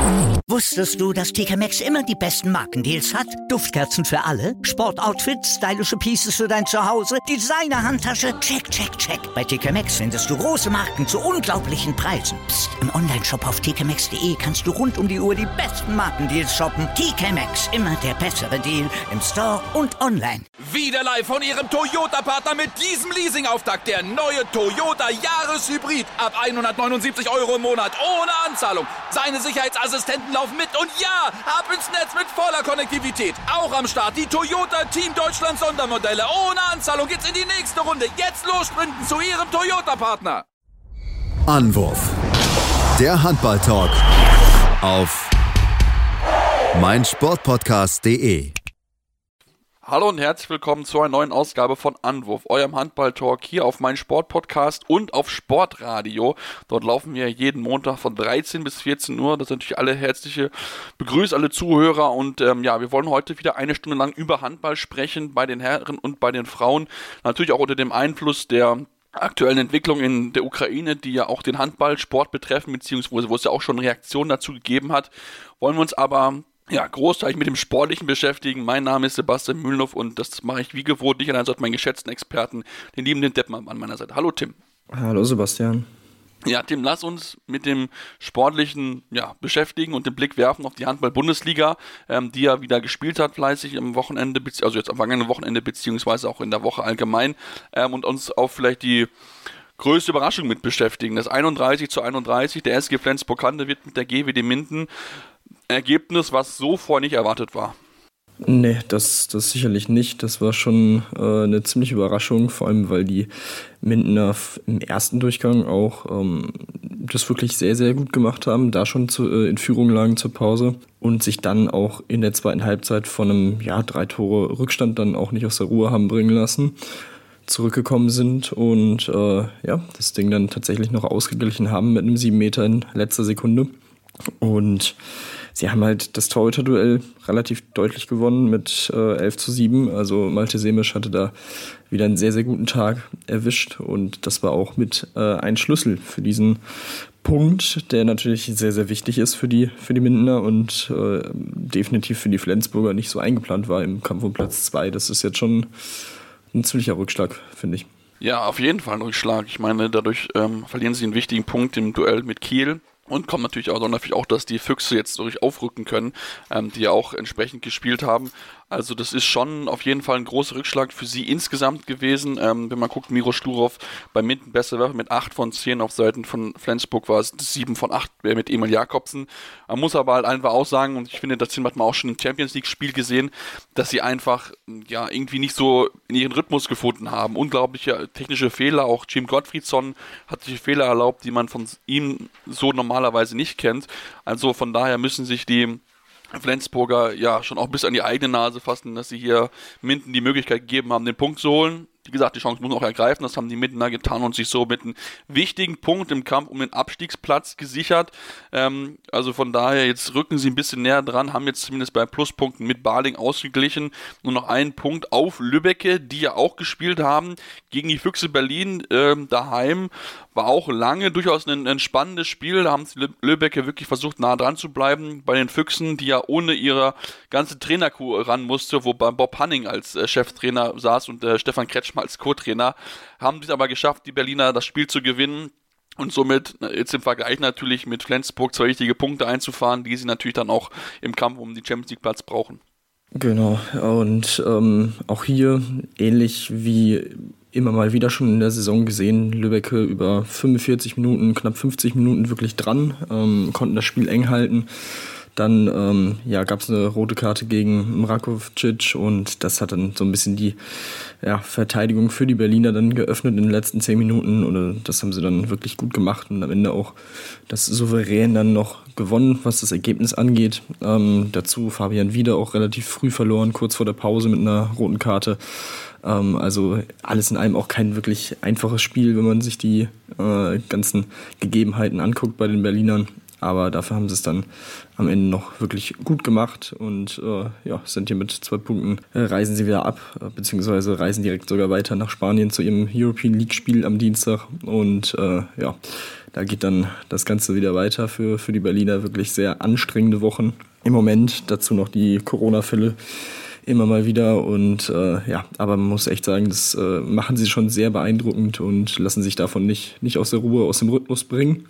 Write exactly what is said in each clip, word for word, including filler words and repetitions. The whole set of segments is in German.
Wusstest du, dass T K Maxx immer die besten Markendeals hat? Duftkerzen für alle, Sportoutfits, stylische Pieces für dein Zuhause, Designer-Handtasche, check, check, check. Bei T K Maxx findest du große Marken zu unglaublichen Preisen. Psst. Im Onlineshop auf t k maxx punkt d e kannst du rund um die Uhr die besten Markendeals shoppen. T K Maxx, immer der bessere Deal im Store und online. Wieder live von Ihrem Toyota-Partner mit diesem Leasing-Auftakt. Der neue Toyota Jahreshybrid. Ab hundertneunundsiebzig Euro im Monat. Ohne Anzahlung. Seine Sicherheitsassistenten laufen mit. Und ja, ab ins Netz mit voller Konnektivität. Auch am Start die Toyota Team Deutschland Sondermodelle. Ohne Anzahlung geht's in die nächste Runde. Jetzt los sprinten zu Ihrem Toyota-Partner. Anwurf. Der Handball-Talk auf meinsportpodcast punkt de. Hallo und herzlich willkommen zu einer neuen Ausgabe von Anwurf, eurem Handball-Talk hier auf meinsportpodcast und auf Sportradio. Dort laufen wir jeden Montag von dreizehn bis vierzehn Uhr. Das sind natürlich alle herzliche Begrüße, alle Zuhörer. Und ähm, ja, wir wollen heute wieder eine Stunde lang über Handball sprechen, bei den Herren und bei den Frauen. Natürlich auch unter dem Einfluss der aktuellen Entwicklung in der Ukraine, die ja auch den Handballsport betreffen, beziehungsweise wo es ja auch schon Reaktionen dazu gegeben hat, wollen wir uns aber ja, großteilig mit dem Sportlichen beschäftigen. Mein Name ist Sebastian Mühlenhoff und das mache ich wie gewohnt nicht allein, sondern meinen geschätzten Experten, den lieben den Deppmann an meiner Seite. Hallo Tim. Hallo Sebastian. Ja, Tim, lass uns mit dem Sportlichen ja, beschäftigen und den Blick werfen auf die Handball-Bundesliga, ähm, die ja wieder gespielt hat fleißig am Wochenende, also jetzt am vergangenen Wochenende, beziehungsweise auch in der Woche allgemein, ähm, und uns auf vielleicht die größte Überraschung mit beschäftigen. Das einunddreißig zu einunddreißig, der S G Flensburg-Handewitt mit der G W D Minden. Ergebnis, was so vorher nicht erwartet war. Nee, das, das sicherlich nicht. Das war schon äh, eine ziemliche Überraschung, vor allem weil die Mindener im ersten Durchgang auch ähm, das wirklich sehr, sehr gut gemacht haben, da schon zu, äh, in Führung lagen zur Pause und sich dann auch in der zweiten Halbzeit von einem ja, drei Tore Rückstand dann auch nicht aus der Ruhe haben bringen lassen, zurückgekommen sind und äh, ja, das Ding dann tatsächlich noch ausgeglichen haben mit einem sieben Meter in letzter Sekunde. Und sie haben halt das Torhüter-Duell relativ deutlich gewonnen mit äh, elf zu sieben. Also Malte Semisch hatte da wieder einen sehr, sehr guten Tag erwischt. Und das war auch mit äh, ein Schlüssel für diesen Punkt, der natürlich sehr, sehr wichtig ist für die, für die Mindener und äh, definitiv für die Flensburger nicht so eingeplant war im Kampf um Platz zwei. Das ist jetzt schon ein ziemlicher Rückschlag, finde ich. Ja, auf jeden Fall ein Rückschlag. Ich meine, dadurch ähm, verlieren sie einen wichtigen Punkt im Duell mit Kiel. Und kommt natürlich auch, natürlich auch, dass die Füchse jetzt durch aufrücken können, ähm, die ja auch entsprechend gespielt haben. Also das ist schon auf jeden Fall ein großer Rückschlag für sie insgesamt gewesen. Ähm, wenn man guckt, Miro Schlurov bei Minden besser Werfer mit acht von zehn, auf Seiten von Flensburg war es sieben von acht mit Emil Jakobsen. Man muss aber halt einfach auch sagen, und ich finde, das hat man auch schon im Champions-League-Spiel gesehen, dass sie einfach ja irgendwie nicht so in ihren Rhythmus gefunden haben. Unglaubliche technische Fehler, auch Jim Gottfriedson hat sich Fehler erlaubt, die man von ihm so normalerweise nicht kennt. Also von daher müssen sich die Flensburger ja schon auch bis an die eigene Nase fassen, dass sie hier Minden die Möglichkeit gegeben haben, den Punkt zu holen. Wie gesagt, die Chance muss man auch ergreifen, das haben die Mindener getan und sich so mit einem wichtigen Punkt im Kampf um den Abstiegsplatz gesichert. Ähm, also von daher, jetzt rücken sie ein bisschen näher dran, haben jetzt zumindest bei Pluspunkten mit Baling ausgeglichen. Nur noch einen Punkt auf Lübbecke, die ja auch gespielt haben gegen die Füchse Berlin äh, daheim. War auch lange durchaus ein, ein spannendes Spiel. Da haben die Lübbecke wirklich versucht, nah dran zu bleiben. Bei den Füchsen, die ja ohne ihre ganze Trainerkuh ran musste, wo bei Bob Hanning als äh, Cheftrainer saß und äh, Stefan Kretschmer als Co-Trainer, haben es aber geschafft, die Berliner das Spiel zu gewinnen. Und somit jetzt im Vergleich natürlich mit Flensburg zwei wichtige Punkte einzufahren, die sie natürlich dann auch im Kampf um den Champions League Platz brauchen. Genau, und ähm, auch hier ähnlich wie immer mal wieder schon in der Saison gesehen, Lübbecke über fünfundvierzig Minuten, knapp fünfzig Minuten wirklich dran, ähm, konnten das Spiel eng halten. Dann ähm, ja, gab es eine rote Karte gegen Mrakovic und das hat dann so ein bisschen die ja, Verteidigung für die Berliner dann geöffnet in den letzten zehn Minuten. Und das haben sie dann wirklich gut gemacht und am Ende auch das souverän dann noch gewonnen, was das Ergebnis angeht. Ähm, dazu Fabian Wieder auch relativ früh verloren, kurz vor der Pause mit einer roten Karte. Ähm, also alles in allem auch kein wirklich einfaches Spiel, wenn man sich die äh, ganzen Gegebenheiten anguckt bei den Berlinern. aber dafür haben sie es dann am Ende noch wirklich gut gemacht und äh, ja, sind hier mit zwei Punkten, äh, reisen sie wieder ab, äh, beziehungsweise reisen direkt sogar weiter nach Spanien zu ihrem European League-Spiel am Dienstag und äh, ja, da geht dann das Ganze wieder weiter für, für die Berliner, wirklich sehr anstrengende Wochen im Moment, dazu noch die Corona-Fälle immer mal wieder und äh, ja, aber man muss echt sagen, das äh, machen sie schon sehr beeindruckend und lassen sich davon nicht, nicht aus der Ruhe, aus dem Rhythmus bringen.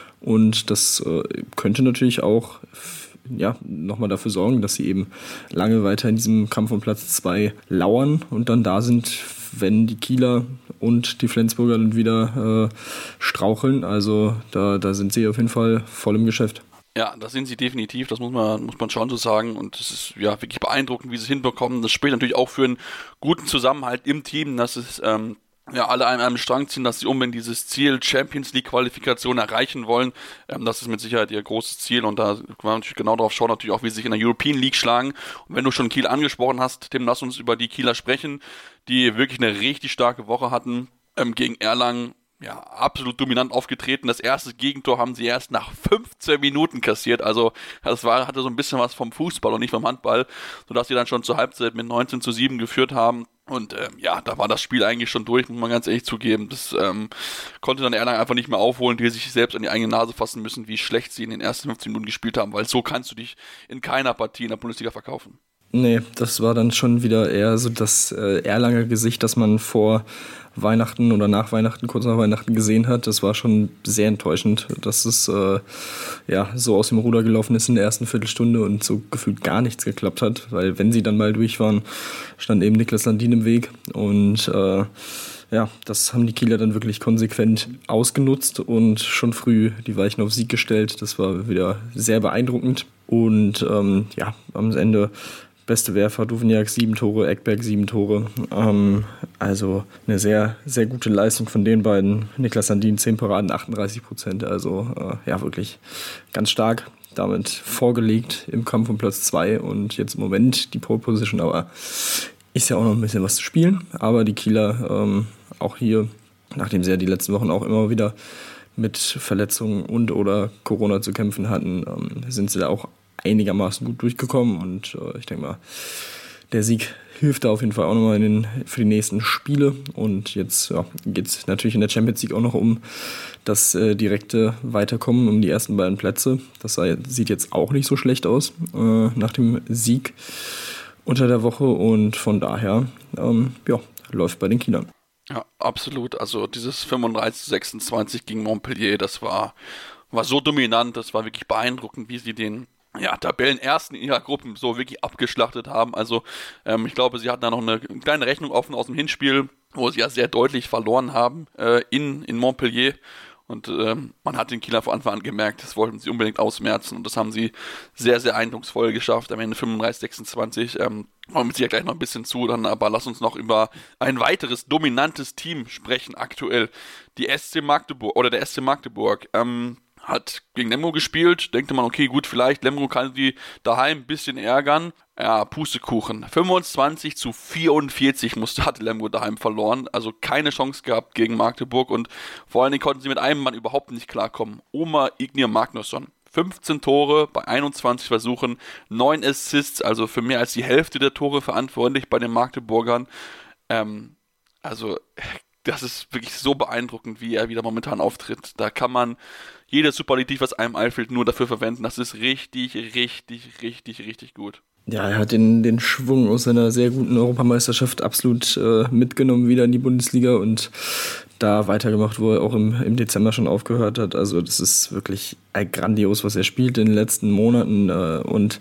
Und das äh, könnte natürlich auch ja, nochmal dafür sorgen, dass sie eben lange weiter in diesem Kampf um Platz zwei lauern und dann da sind, wenn die Kieler und die Flensburger dann wieder äh, straucheln. Also da, da sind sie auf jeden Fall voll im Geschäft. Ja, das sind sie definitiv, das muss man, muss man schon so sagen und es ist ja wirklich beeindruckend, wie sie es hinbekommen. Das spricht natürlich auch für einen guten Zusammenhalt im Team, dass es ähm, ja alle an einem Strang ziehen, dass sie unbedingt dieses Ziel Champions League Qualifikation erreichen wollen. Ähm, das ist mit Sicherheit ihr großes Ziel und da kann man natürlich genau drauf schauen, natürlich auch, wie sie sich in der European League schlagen. Und wenn du schon Kiel angesprochen hast, Tim, lass uns über die Kieler sprechen, die wirklich eine richtig starke Woche hatten ähm, gegen Erlangen. Ja, absolut dominant aufgetreten. Das erste Gegentor haben sie erst nach fünfzehn Minuten kassiert. Also das war, hatte so ein bisschen was vom Fußball und nicht vom Handball, sodass sie dann schon zur Halbzeit mit neunzehn zu sieben geführt haben. Und ähm, ja, da war das Spiel eigentlich schon durch, muss man ganz ehrlich zugeben. Das ähm, konnte dann Erlangen einfach nicht mehr aufholen, die sich selbst an die eigene Nase fassen müssen, wie schlecht sie in den ersten fünfzehn Minuten gespielt haben, weil so kannst du dich in keiner Partie in der Bundesliga verkaufen. Nee, das war dann schon wieder eher so das äh, Erlanger Gesicht, das man vor Weihnachten oder nach Weihnachten, kurz nach Weihnachten gesehen hat. Das war schon sehr enttäuschend, dass es äh, ja so aus dem Ruder gelaufen ist in der ersten Viertelstunde und so gefühlt gar nichts geklappt hat, weil wenn sie dann mal durch waren, stand eben Niklas Landin im Weg und äh, ja, das haben die Kieler dann wirklich konsequent ausgenutzt und schon früh die Weichen auf Sieg gestellt. Das war wieder sehr beeindruckend und ähm, ja, am Ende beste Werfer, Duvniak sieben Tore, Ekberg sieben Tore. Ähm, also eine sehr, sehr gute Leistung von den beiden. Niklas Landin zehn Paraden, achtunddreißig Prozent. Also äh, ja, wirklich ganz stark. Damit vorgelegt im Kampf um Platz zwei und jetzt im Moment die Pole Position. Aber ist ja auch noch ein bisschen was zu spielen. Aber die Kieler ähm, auch hier, nachdem sie ja die letzten Wochen auch immer wieder mit Verletzungen und oder Corona zu kämpfen hatten, ähm, sind sie da auch einigermaßen gut durchgekommen und äh, ich denke mal, der Sieg hilft da auf jeden Fall auch nochmal in den, für die nächsten Spiele und jetzt ja, geht es natürlich in der Champions League auch noch um das äh, direkte Weiterkommen, um die ersten beiden Plätze. Das sei, sieht jetzt auch nicht so schlecht aus äh, nach dem Sieg unter der Woche und von daher ähm, ja, läuft bei den Kielern. Ja, absolut. Also dieses fünfunddreißig zu sechsundzwanzig gegen Montpellier, das war, war so dominant, das war wirklich beeindruckend, wie sie den ja, Tabellenersten in ihrer Gruppen so wirklich abgeschlachtet haben. Also ähm, ich glaube, sie hatten da noch eine kleine Rechnung offen aus dem Hinspiel, wo sie ja sehr deutlich verloren haben äh, in, in Montpellier. Und ähm, man hat den Kieler von Anfang an gemerkt, das wollten sie unbedingt ausmerzen und das haben sie sehr, sehr eindrucksvoll geschafft. Am Ende fünfunddreißig sechsundzwanzig. Ähm, kommen wir ja gleich noch ein bisschen zu, dann aber lass uns noch über ein weiteres dominantes Team sprechen aktuell. Die S C Magdeburg oder der S C Magdeburg. Ähm, hat gegen Lemgo gespielt, denkt man, okay, gut, vielleicht Lemgo kann die daheim ein bisschen ärgern. Ja, Pustekuchen. fünfundzwanzig zu vierundvierzig musste, hatte Lemgo daheim verloren, also keine Chance gehabt gegen Magdeburg und vor allen Dingen konnten sie mit einem Mann überhaupt nicht klarkommen. Omar Ignir Magnusson. fünfzehn Tore bei einundzwanzig Versuchen, neun Assists, also für mehr als die Hälfte der Tore verantwortlich bei den Magdeburgern. Ähm, also das ist wirklich so beeindruckend, wie er wieder momentan auftritt. Da kann man jedes Superlativ, was einem einfällt, nur dafür verwenden. Das ist richtig, richtig, richtig, richtig gut. Ja, er hat den, den Schwung aus seiner sehr guten Europameisterschaft absolut äh, mitgenommen wieder in die Bundesliga und da weitergemacht, wo er auch im, im Dezember schon aufgehört hat. Also das ist wirklich äh, grandios, was er spielt in den letzten Monaten äh, und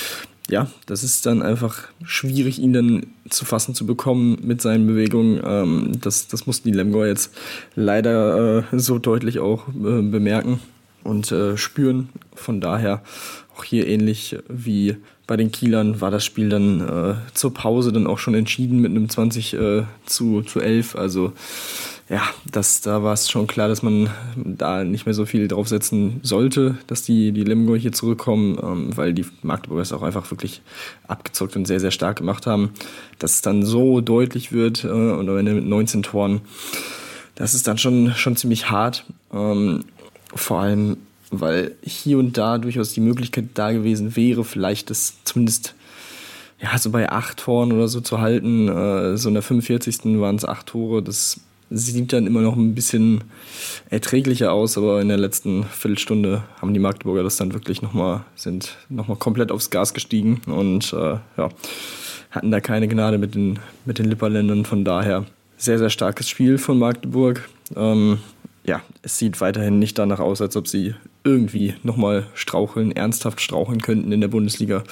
ja, das ist dann einfach schwierig, ihn dann zu fassen zu bekommen mit seinen Bewegungen. Ähm, das, das mussten die Lemgoer jetzt leider äh, so deutlich auch äh, bemerken und äh, spüren. Von daher auch hier ähnlich wie bei den Kielern war das Spiel dann äh, zur Pause dann auch schon entschieden mit einem zwanzig äh, zu elf. Also ja, das, da war es schon klar, dass man da nicht mehr so viel draufsetzen sollte, dass die, die Lemgo hier zurückkommen, ähm, weil die Magdeburger es auch einfach wirklich abgezockt und sehr, sehr stark gemacht haben. Dass es dann so deutlich wird äh, und am Ende mit neunzehn Toren, das ist dann schon, schon ziemlich hart. Ähm, vor allem, weil hier und da durchaus die Möglichkeit da gewesen wäre, vielleicht das zumindest ja, so bei acht Toren oder so zu halten. Äh, so in der fünfundvierzigsten waren es acht Tore. Das sieht dann immer noch ein bisschen erträglicher aus, aber in der letzten Viertelstunde haben die Magdeburger das dann wirklich nochmal, sind nochmal komplett aufs Gas gestiegen und äh, ja, hatten da keine Gnade mit den, mit den Lipperländern. Von daher sehr, sehr starkes Spiel von Magdeburg. Ähm, ja, es sieht weiterhin nicht danach aus, als ob sie irgendwie nochmal straucheln, ernsthaft straucheln könnten in der Bundesliga.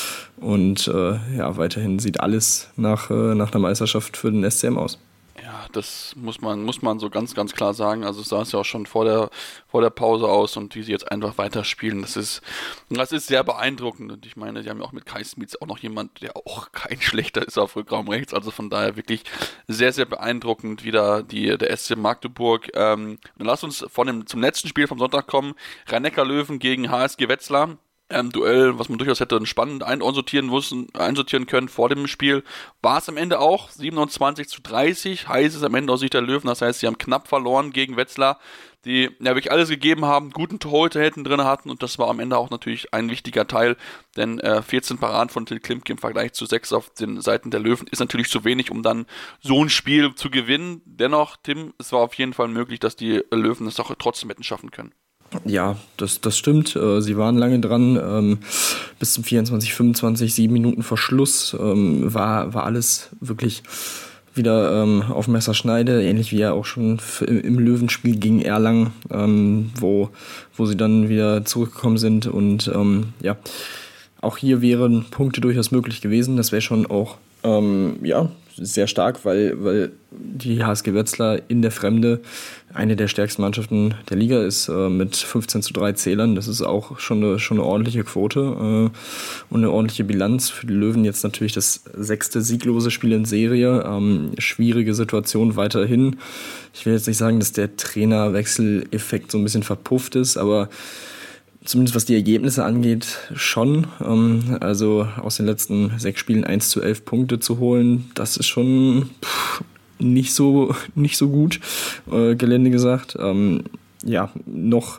Und äh, ja, weiterhin sieht alles nach, äh, nach einer Meisterschaft für den S C M aus. Ja, das muss man, muss man so ganz, ganz klar sagen. Also es sah es ja auch schon vor der, vor der Pause aus und wie sie jetzt einfach weiterspielen, das ist, das ist sehr beeindruckend. Und ich meine, sie haben ja auch mit Kai Smits auch noch jemand, der auch kein schlechter ist auf Rückraum rechts. Also von daher wirklich sehr, sehr beeindruckend wieder die, der S C Magdeburg. Ähm, dann lass uns von dem, zum letzten Spiel vom Sonntag kommen. Rhein-Neckar-Löwen gegen H S G Wetzlar. Ähm, Duell, was man durchaus hätte spannend einsortieren müssen, einsortieren können vor dem Spiel, war es am Ende auch siebenundzwanzig zu dreißig, heißt es am Ende aus Sicht der Löwen, das heißt, sie haben knapp verloren gegen Wetzlar, die ja wirklich alles gegeben haben, guten Torhüter hinten drin hatten und das war am Ende auch natürlich ein wichtiger Teil, denn äh, vierzehn Paraden von Till Klimke im Vergleich zu sechs auf den Seiten der Löwen ist natürlich zu wenig, um dann so ein Spiel zu gewinnen. Dennoch, Tim, es war auf jeden Fall möglich, dass die Löwen es auch trotzdem hätten schaffen können. Ja, das, das stimmt. Sie waren lange dran. Ähm, bis zum vierundzwanzig, fünfundzwanzig, sieben Minuten vor Schluss ähm, war, war alles wirklich wieder ähm, auf Messerschneide. Ähnlich wie ja auch schon im, im Löwenspiel gegen Erlangen, ähm, wo, wo sie dann wieder zurückgekommen sind. Und ähm, ja, auch hier wären Punkte durchaus möglich gewesen. Das wäre schon auch ähm, ja, sehr stark, weil, weil die H S G Wetzlar in der Fremde eine der stärksten Mannschaften der Liga ist, äh, mit fünfzehn zu drei Zählern. Das ist auch schon eine, schon eine ordentliche Quote äh, und eine ordentliche Bilanz. Für die Löwen jetzt natürlich das sechste sieglose Spiel in Serie. Ähm, schwierige Situation weiterhin. Ich will jetzt nicht sagen, dass der Trainerwechseleffekt so ein bisschen verpufft ist, aber zumindest was die Ergebnisse angeht, schon. Ähm, also aus den letzten sechs Spielen eins zu elf Punkte zu holen, das ist schon pff, nicht so nicht so gut, äh, gelinde gesagt. Ähm, ja, noch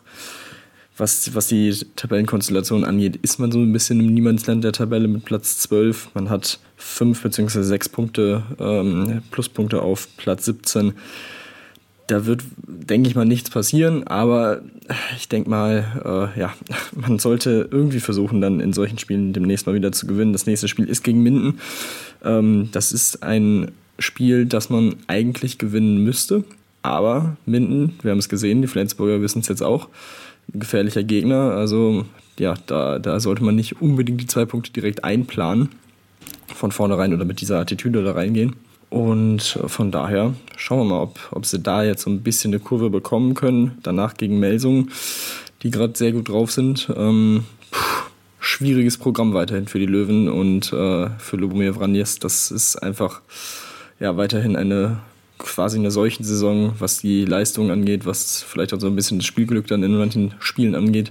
was, was die Tabellenkonstellation angeht, ist man so ein bisschen im Niemandsland der Tabelle mit Platz zwölf. Man hat fünf bzw. sechs Punkte, ähm, Pluspunkte auf Platz siebzehn. Da wird, denke ich mal, nichts passieren, aber ich denke mal, äh, ja, man sollte irgendwie versuchen, dann in solchen Spielen demnächst mal wieder zu gewinnen. Das nächste Spiel ist gegen Minden. Ähm, das ist ein Spiel, das man eigentlich gewinnen müsste, aber Minden, wir haben es gesehen, die Flensburger wissen es jetzt auch, ein gefährlicher Gegner, also ja, da, da sollte man nicht unbedingt die zwei Punkte direkt einplanen, von vornherein oder mit dieser Attitüde da reingehen. Und von daher schauen wir mal, ob, ob sie da jetzt so ein bisschen eine Kurve bekommen können. Danach gegen Melsungen, die gerade sehr gut drauf sind. Ähm, pff, schwieriges Programm weiterhin für die Löwen und äh, für Lubomir Vranjes. Das ist einfach ja, weiterhin eine quasi eine solchen Saison, was die Leistung angeht, was vielleicht auch so ein bisschen das Spielglück dann in manchen Spielen angeht.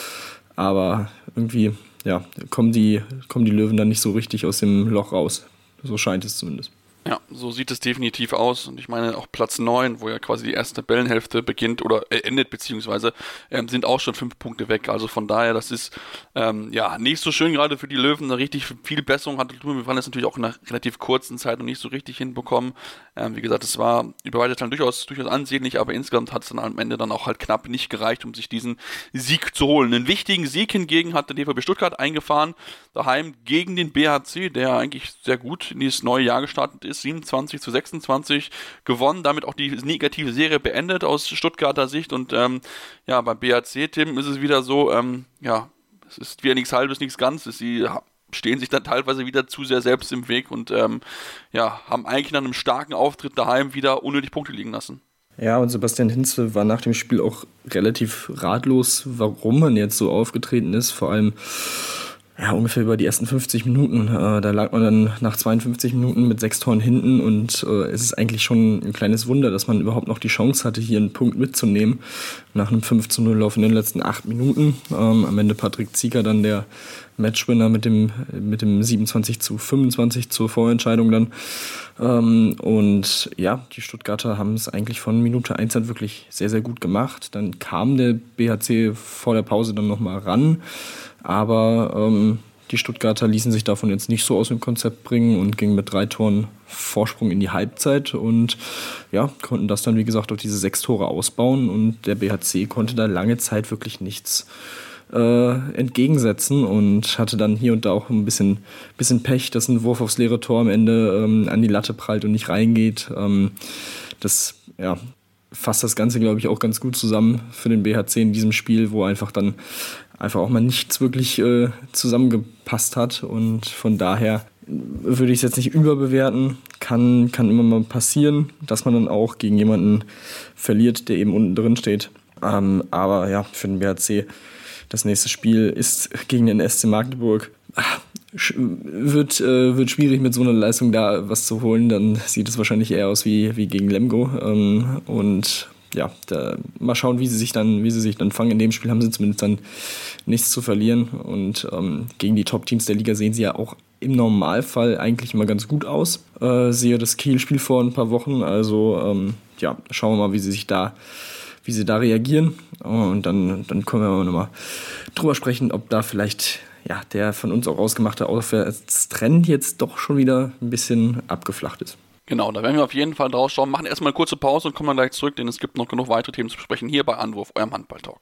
Aber irgendwie ja, kommen die, kommen die Löwen dann nicht so richtig aus dem Loch raus. So scheint es zumindest. Ja, so sieht es definitiv aus und ich meine auch Platz neun, wo ja quasi die erste Tabellenhälfte beginnt oder äh, endet beziehungsweise, ähm, sind auch schon fünf Punkte weg, also von daher, das ist ähm, ja nicht so schön gerade für die Löwen, eine richtig viel Besserung hat Lubomir Vranjes natürlich auch in einer relativ kurzen Zeit noch nicht so richtig hinbekommen, ähm, wie gesagt, es war über weite Zeit durchaus, durchaus ansehnlich, aber insgesamt hat es dann am Ende dann auch halt knapp nicht gereicht, um sich diesen Sieg zu holen. Einen wichtigen Sieg hingegen hat der D V B Stuttgart eingefahren, daheim gegen den B H C, der eigentlich sehr gut in dieses neue Jahr gestartet ist, siebenundzwanzig zu sechsundzwanzig gewonnen, damit auch die negative Serie beendet aus Stuttgarter Sicht und ähm, ja, beim B H C, Tim, ist es wieder so, ähm, ja, es ist wieder nichts Halbes, nichts Ganzes, sie stehen sich dann teilweise wieder zu sehr selbst im Weg und ähm, ja, haben eigentlich nach einem starken Auftritt daheim wieder unnötig Punkte liegen lassen. Ja, und Sebastian Hinze war nach dem Spiel auch relativ ratlos, warum man jetzt so aufgetreten ist, vor allem Ja, ungefähr über die ersten fünfzig Minuten. Äh, da lag man dann nach zweiundfünfzig Minuten mit sechs Toren hinten und äh, es ist eigentlich schon ein kleines Wunder, dass man überhaupt noch die Chance hatte, hier einen Punkt mitzunehmen. Nach einem fünf zu null Lauf in den letzten acht Minuten. Ähm, am Ende Patrick Zieger dann der Matchwinner mit dem, mit dem siebenundzwanzig zu fünfundzwanzig zur Vorentscheidung dann. Ähm, und ja, die Stuttgarter haben es eigentlich von Minute eins an wirklich sehr, sehr gut gemacht. Dann kam der B H C vor der Pause dann nochmal ran. Aber ähm, die Stuttgarter ließen sich davon jetzt nicht so aus dem Konzept bringen und gingen mit drei Toren Vorsprung in die Halbzeit und ja, konnten das dann, wie gesagt, auf diese sechs Tore ausbauen. Und der B H C konnte da lange Zeit wirklich nichts äh, entgegensetzen und hatte dann hier und da auch ein bisschen, bisschen Pech, dass ein Wurf aufs leere Tor am Ende ähm, an die Latte prallt und nicht reingeht. Ähm, das, ja... fasst das Ganze, glaube ich, auch ganz gut zusammen für den B H C in diesem Spiel, wo einfach dann einfach auch mal nichts wirklich äh, zusammengepasst hat. Und von daher würde ich es jetzt nicht überbewerten. Kann, kann immer mal passieren, dass man dann auch gegen jemanden verliert, der eben unten drin steht. Ähm, aber ja, für den B H C das nächste Spiel ist gegen den S C Magdeburg. Wird, äh, wird schwierig mit so einer Leistung da was zu holen, dann sieht es wahrscheinlich eher aus wie, wie gegen Lemgo. Ähm, und ja, da, mal schauen, wie sie sich dann, wie sie sich dann fangen. In dem Spiel haben sie zumindest dann nichts zu verlieren. Und ähm, gegen die Top-Teams der Liga sehen sie ja auch im Normalfall eigentlich immer ganz gut aus. Äh, sehe das Kiel-Spiel vor ein paar Wochen. Also ähm, ja, schauen wir mal, wie sie sich da wie sie da reagieren. Und dann, dann können wir nochmal drüber sprechen, ob da vielleicht ja, der von uns auch ausgemachte Aufwärtstrend jetzt doch schon wieder ein bisschen abgeflacht ist. Genau, da werden wir auf jeden Fall draus schauen. Machen erstmal eine kurze Pause und kommen dann gleich zurück, denn es gibt noch genug weitere Themen zu besprechen hier bei Anwurf, eurem Handball-Talk.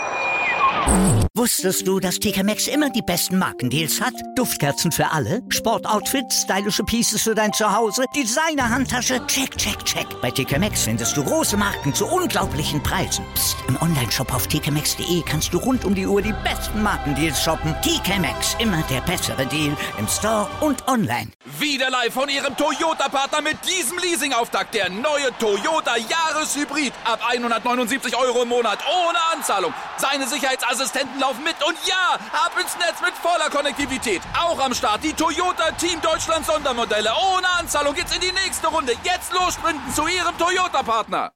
Wusstest du, dass T K Maxx immer die besten Markendeals hat? Duftkerzen für alle, Sportoutfits, stylische Pieces für dein Zuhause, Designer-Handtasche, check, check, check. Bei T K Maxx findest du große Marken zu unglaublichen Preisen. Psst. Im Onlineshop auf t k maxx punkt d e kannst du rund um die Uhr die besten Markendeals shoppen. T K Maxx, immer der bessere Deal im Store und online. Wieder live von ihrem Toyota-Partner mit diesem Leasing-Auftakt. Der neue Toyota Jahreshybrid. Ab hundertneunundsiebzig Euro im Monat ohne Anzahlung. Seine Sicherheitsassistenten laufen mit und ja, ab ins Netz mit voller Konnektivität. Auch am Start die Toyota Team Deutschland Sondermodelle. Ohne Anzahlung geht's in die nächste Runde. Jetzt los sprinten zu ihrem Toyota-Partner.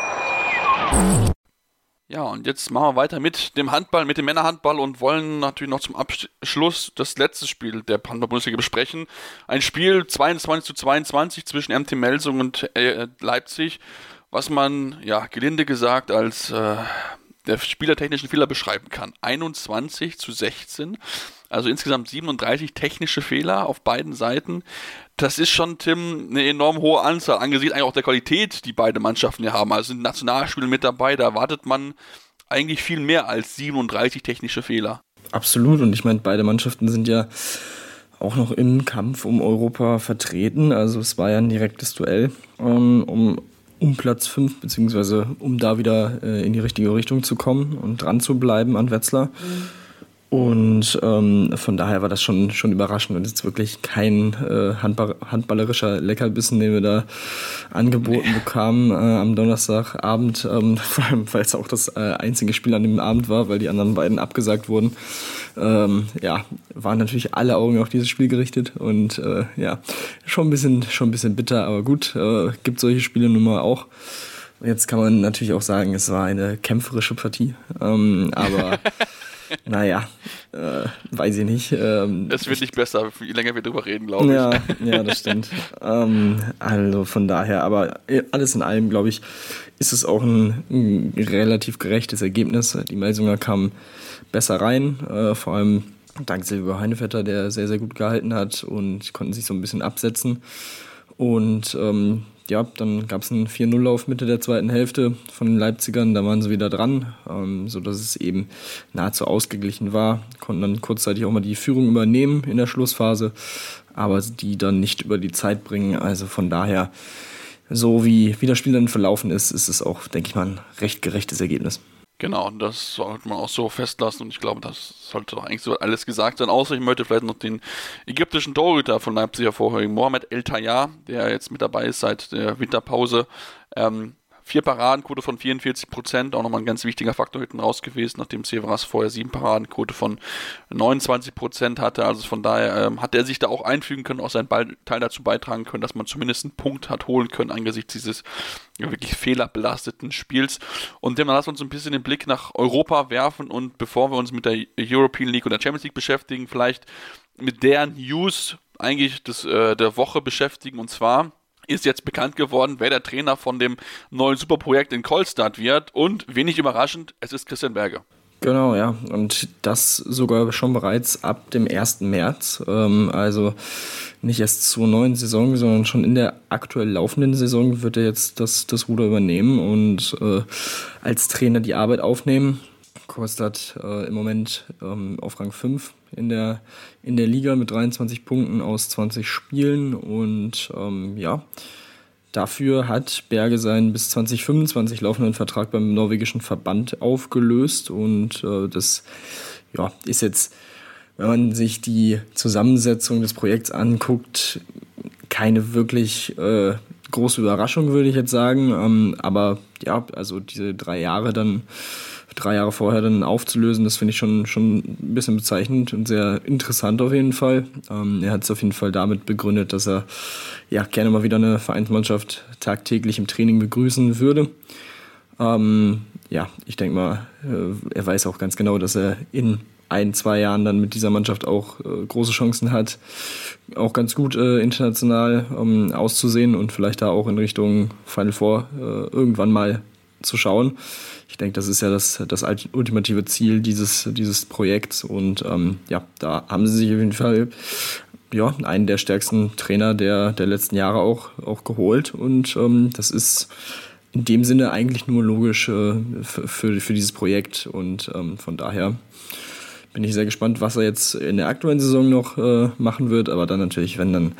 Ja, und jetzt machen wir weiter mit dem Handball, mit dem Männerhandball und wollen natürlich noch zum Abschluss das letzte Spiel der Handball-Bundesliga besprechen. Ein Spiel zweiundzwanzig zu zweiundzwanzig zwischen M T Melsung und äh, Leipzig, was man, ja, gelinde gesagt als äh, der spielertechnischen Fehler beschreiben kann. einundzwanzig zu sechzehn, also insgesamt siebenunddreißig technische Fehler auf beiden Seiten. Das ist schon, Tim, eine enorm hohe Anzahl, angesichts eigentlich auch der Qualität, die beide Mannschaften hier haben. Also sind Nationalspiele mit dabei, da erwartet man eigentlich viel mehr als siebenunddreißig technische Fehler. Absolut, und ich meine, beide Mannschaften sind ja auch noch im Kampf um Europa vertreten. Also es war ja ein direktes Duell um, um, um Platz fünf, beziehungsweise um da wieder äh, in die richtige Richtung zu kommen und dran zu bleiben an Wetzlar. Mhm. Und ähm, von daher war das schon, schon überraschend und jetzt wirklich kein äh, handball, handballerischer Leckerbissen, den wir da angeboten nee. bekamen äh, am Donnerstagabend, ähm, vor allem weil es auch das äh, einzige Spiel an dem Abend war, weil die anderen beiden abgesagt wurden. Ähm, ja, waren natürlich alle Augen auf dieses Spiel gerichtet und äh, ja, schon ein bisschen, schon ein bisschen bitter, aber gut, äh, gibt solche Spiele nun mal auch. Jetzt kann man natürlich auch sagen, es war eine kämpferische Partie, ähm, aber naja, äh, weiß ich nicht. Ähm, es wird nicht besser, je länger wir drüber reden, glaube ich. Ja, ja, das stimmt. ähm, also von daher, aber alles in allem, glaube ich, ist es auch ein, ein relativ gerechtes Ergebnis. Die Melsunger kamen besser rein, äh, vor allem dank Silvio Heinevetter, der sehr, sehr gut gehalten hat und konnten sich so ein bisschen absetzen. Und ähm, ja, dann gab es einen vier null Lauf Mitte der zweiten Hälfte von den Leipzigern, da waren sie wieder dran, ähm, sodass es eben nahezu ausgeglichen war, konnten dann kurzzeitig auch mal die Führung übernehmen in der Schlussphase, aber die dann nicht über die Zeit bringen, also von daher, so wie, wie das Spiel dann verlaufen ist, ist es auch, denke ich mal, ein recht gerechtes Ergebnis. Genau, das sollte man auch so festlassen und ich glaube, das sollte doch eigentlich so alles gesagt sein, außer ich möchte vielleicht noch den ägyptischen Torhüter von Leipzig hervorheben, Mohamed El Tayyar, der jetzt mit dabei ist seit der Winterpause, ähm, vier Paradenquote von vierundvierzig Prozent, auch nochmal ein ganz wichtiger Faktor hinten raus gewesen, nachdem Severas vorher sieben Paradenquote von neunundzwanzig Prozent hatte. Also von daher ähm, hat er sich da auch einfügen können, auch seinen Ball, Teil dazu beitragen können, dass man zumindest einen Punkt hat holen können angesichts dieses ja, wirklich fehlerbelasteten Spiels. Und dann lass uns ein bisschen den Blick nach Europa werfen und bevor wir uns mit der European League und der Champions League beschäftigen, vielleicht mit der News eigentlich des, äh, der Woche beschäftigen. Und zwar ist jetzt bekannt geworden, wer der Trainer von dem neuen Superprojekt in Kolstad wird. Und wenig überraschend, es ist Christian Berge. Genau, ja. Und das sogar schon bereits ab dem ersten März. Ähm, also nicht erst zur neuen Saison, sondern schon in der aktuell laufenden Saison wird er jetzt das, das Ruder übernehmen und äh, als Trainer die Arbeit aufnehmen. Kolstad äh, im Moment ähm, auf Rang fünf in der, in der Liga mit dreiundzwanzig Punkten aus zwanzig Spielen und ähm, ja, dafür hat Berge seinen bis zwanzig fünfundzwanzig laufenden Vertrag beim norwegischen Verband aufgelöst und äh, das ja, ist jetzt, wenn man sich die Zusammensetzung des Projekts anguckt, keine wirklich äh, große Überraschung, würde ich jetzt sagen, ähm, aber ja, also diese drei Jahre dann drei Jahre vorher dann aufzulösen, das finde ich schon, schon ein bisschen bezeichnend und sehr interessant auf jeden Fall. Ähm, er hat es auf jeden Fall damit begründet, dass er ja gerne mal wieder eine Vereinsmannschaft tagtäglich im Training begrüßen würde. Ähm, ja, ich denke mal, äh, er weiß auch ganz genau, dass er in ein, zwei Jahren dann mit dieser Mannschaft auch äh, große Chancen hat, auch ganz gut äh, international ähm, auszusehen und vielleicht da auch in Richtung Final Four äh, irgendwann mal zu schauen. Ich denke, das ist ja das, das ultimative Ziel dieses, dieses Projekts und ähm, ja, da haben sie sich auf jeden Fall ja, einen der stärksten Trainer der, der letzten Jahre auch, auch geholt und ähm, das ist in dem Sinne eigentlich nur logisch äh, für, für, für dieses Projekt und ähm, von daher bin ich sehr gespannt, was er jetzt in der aktuellen Saison noch äh, machen wird, aber dann natürlich, wenn dann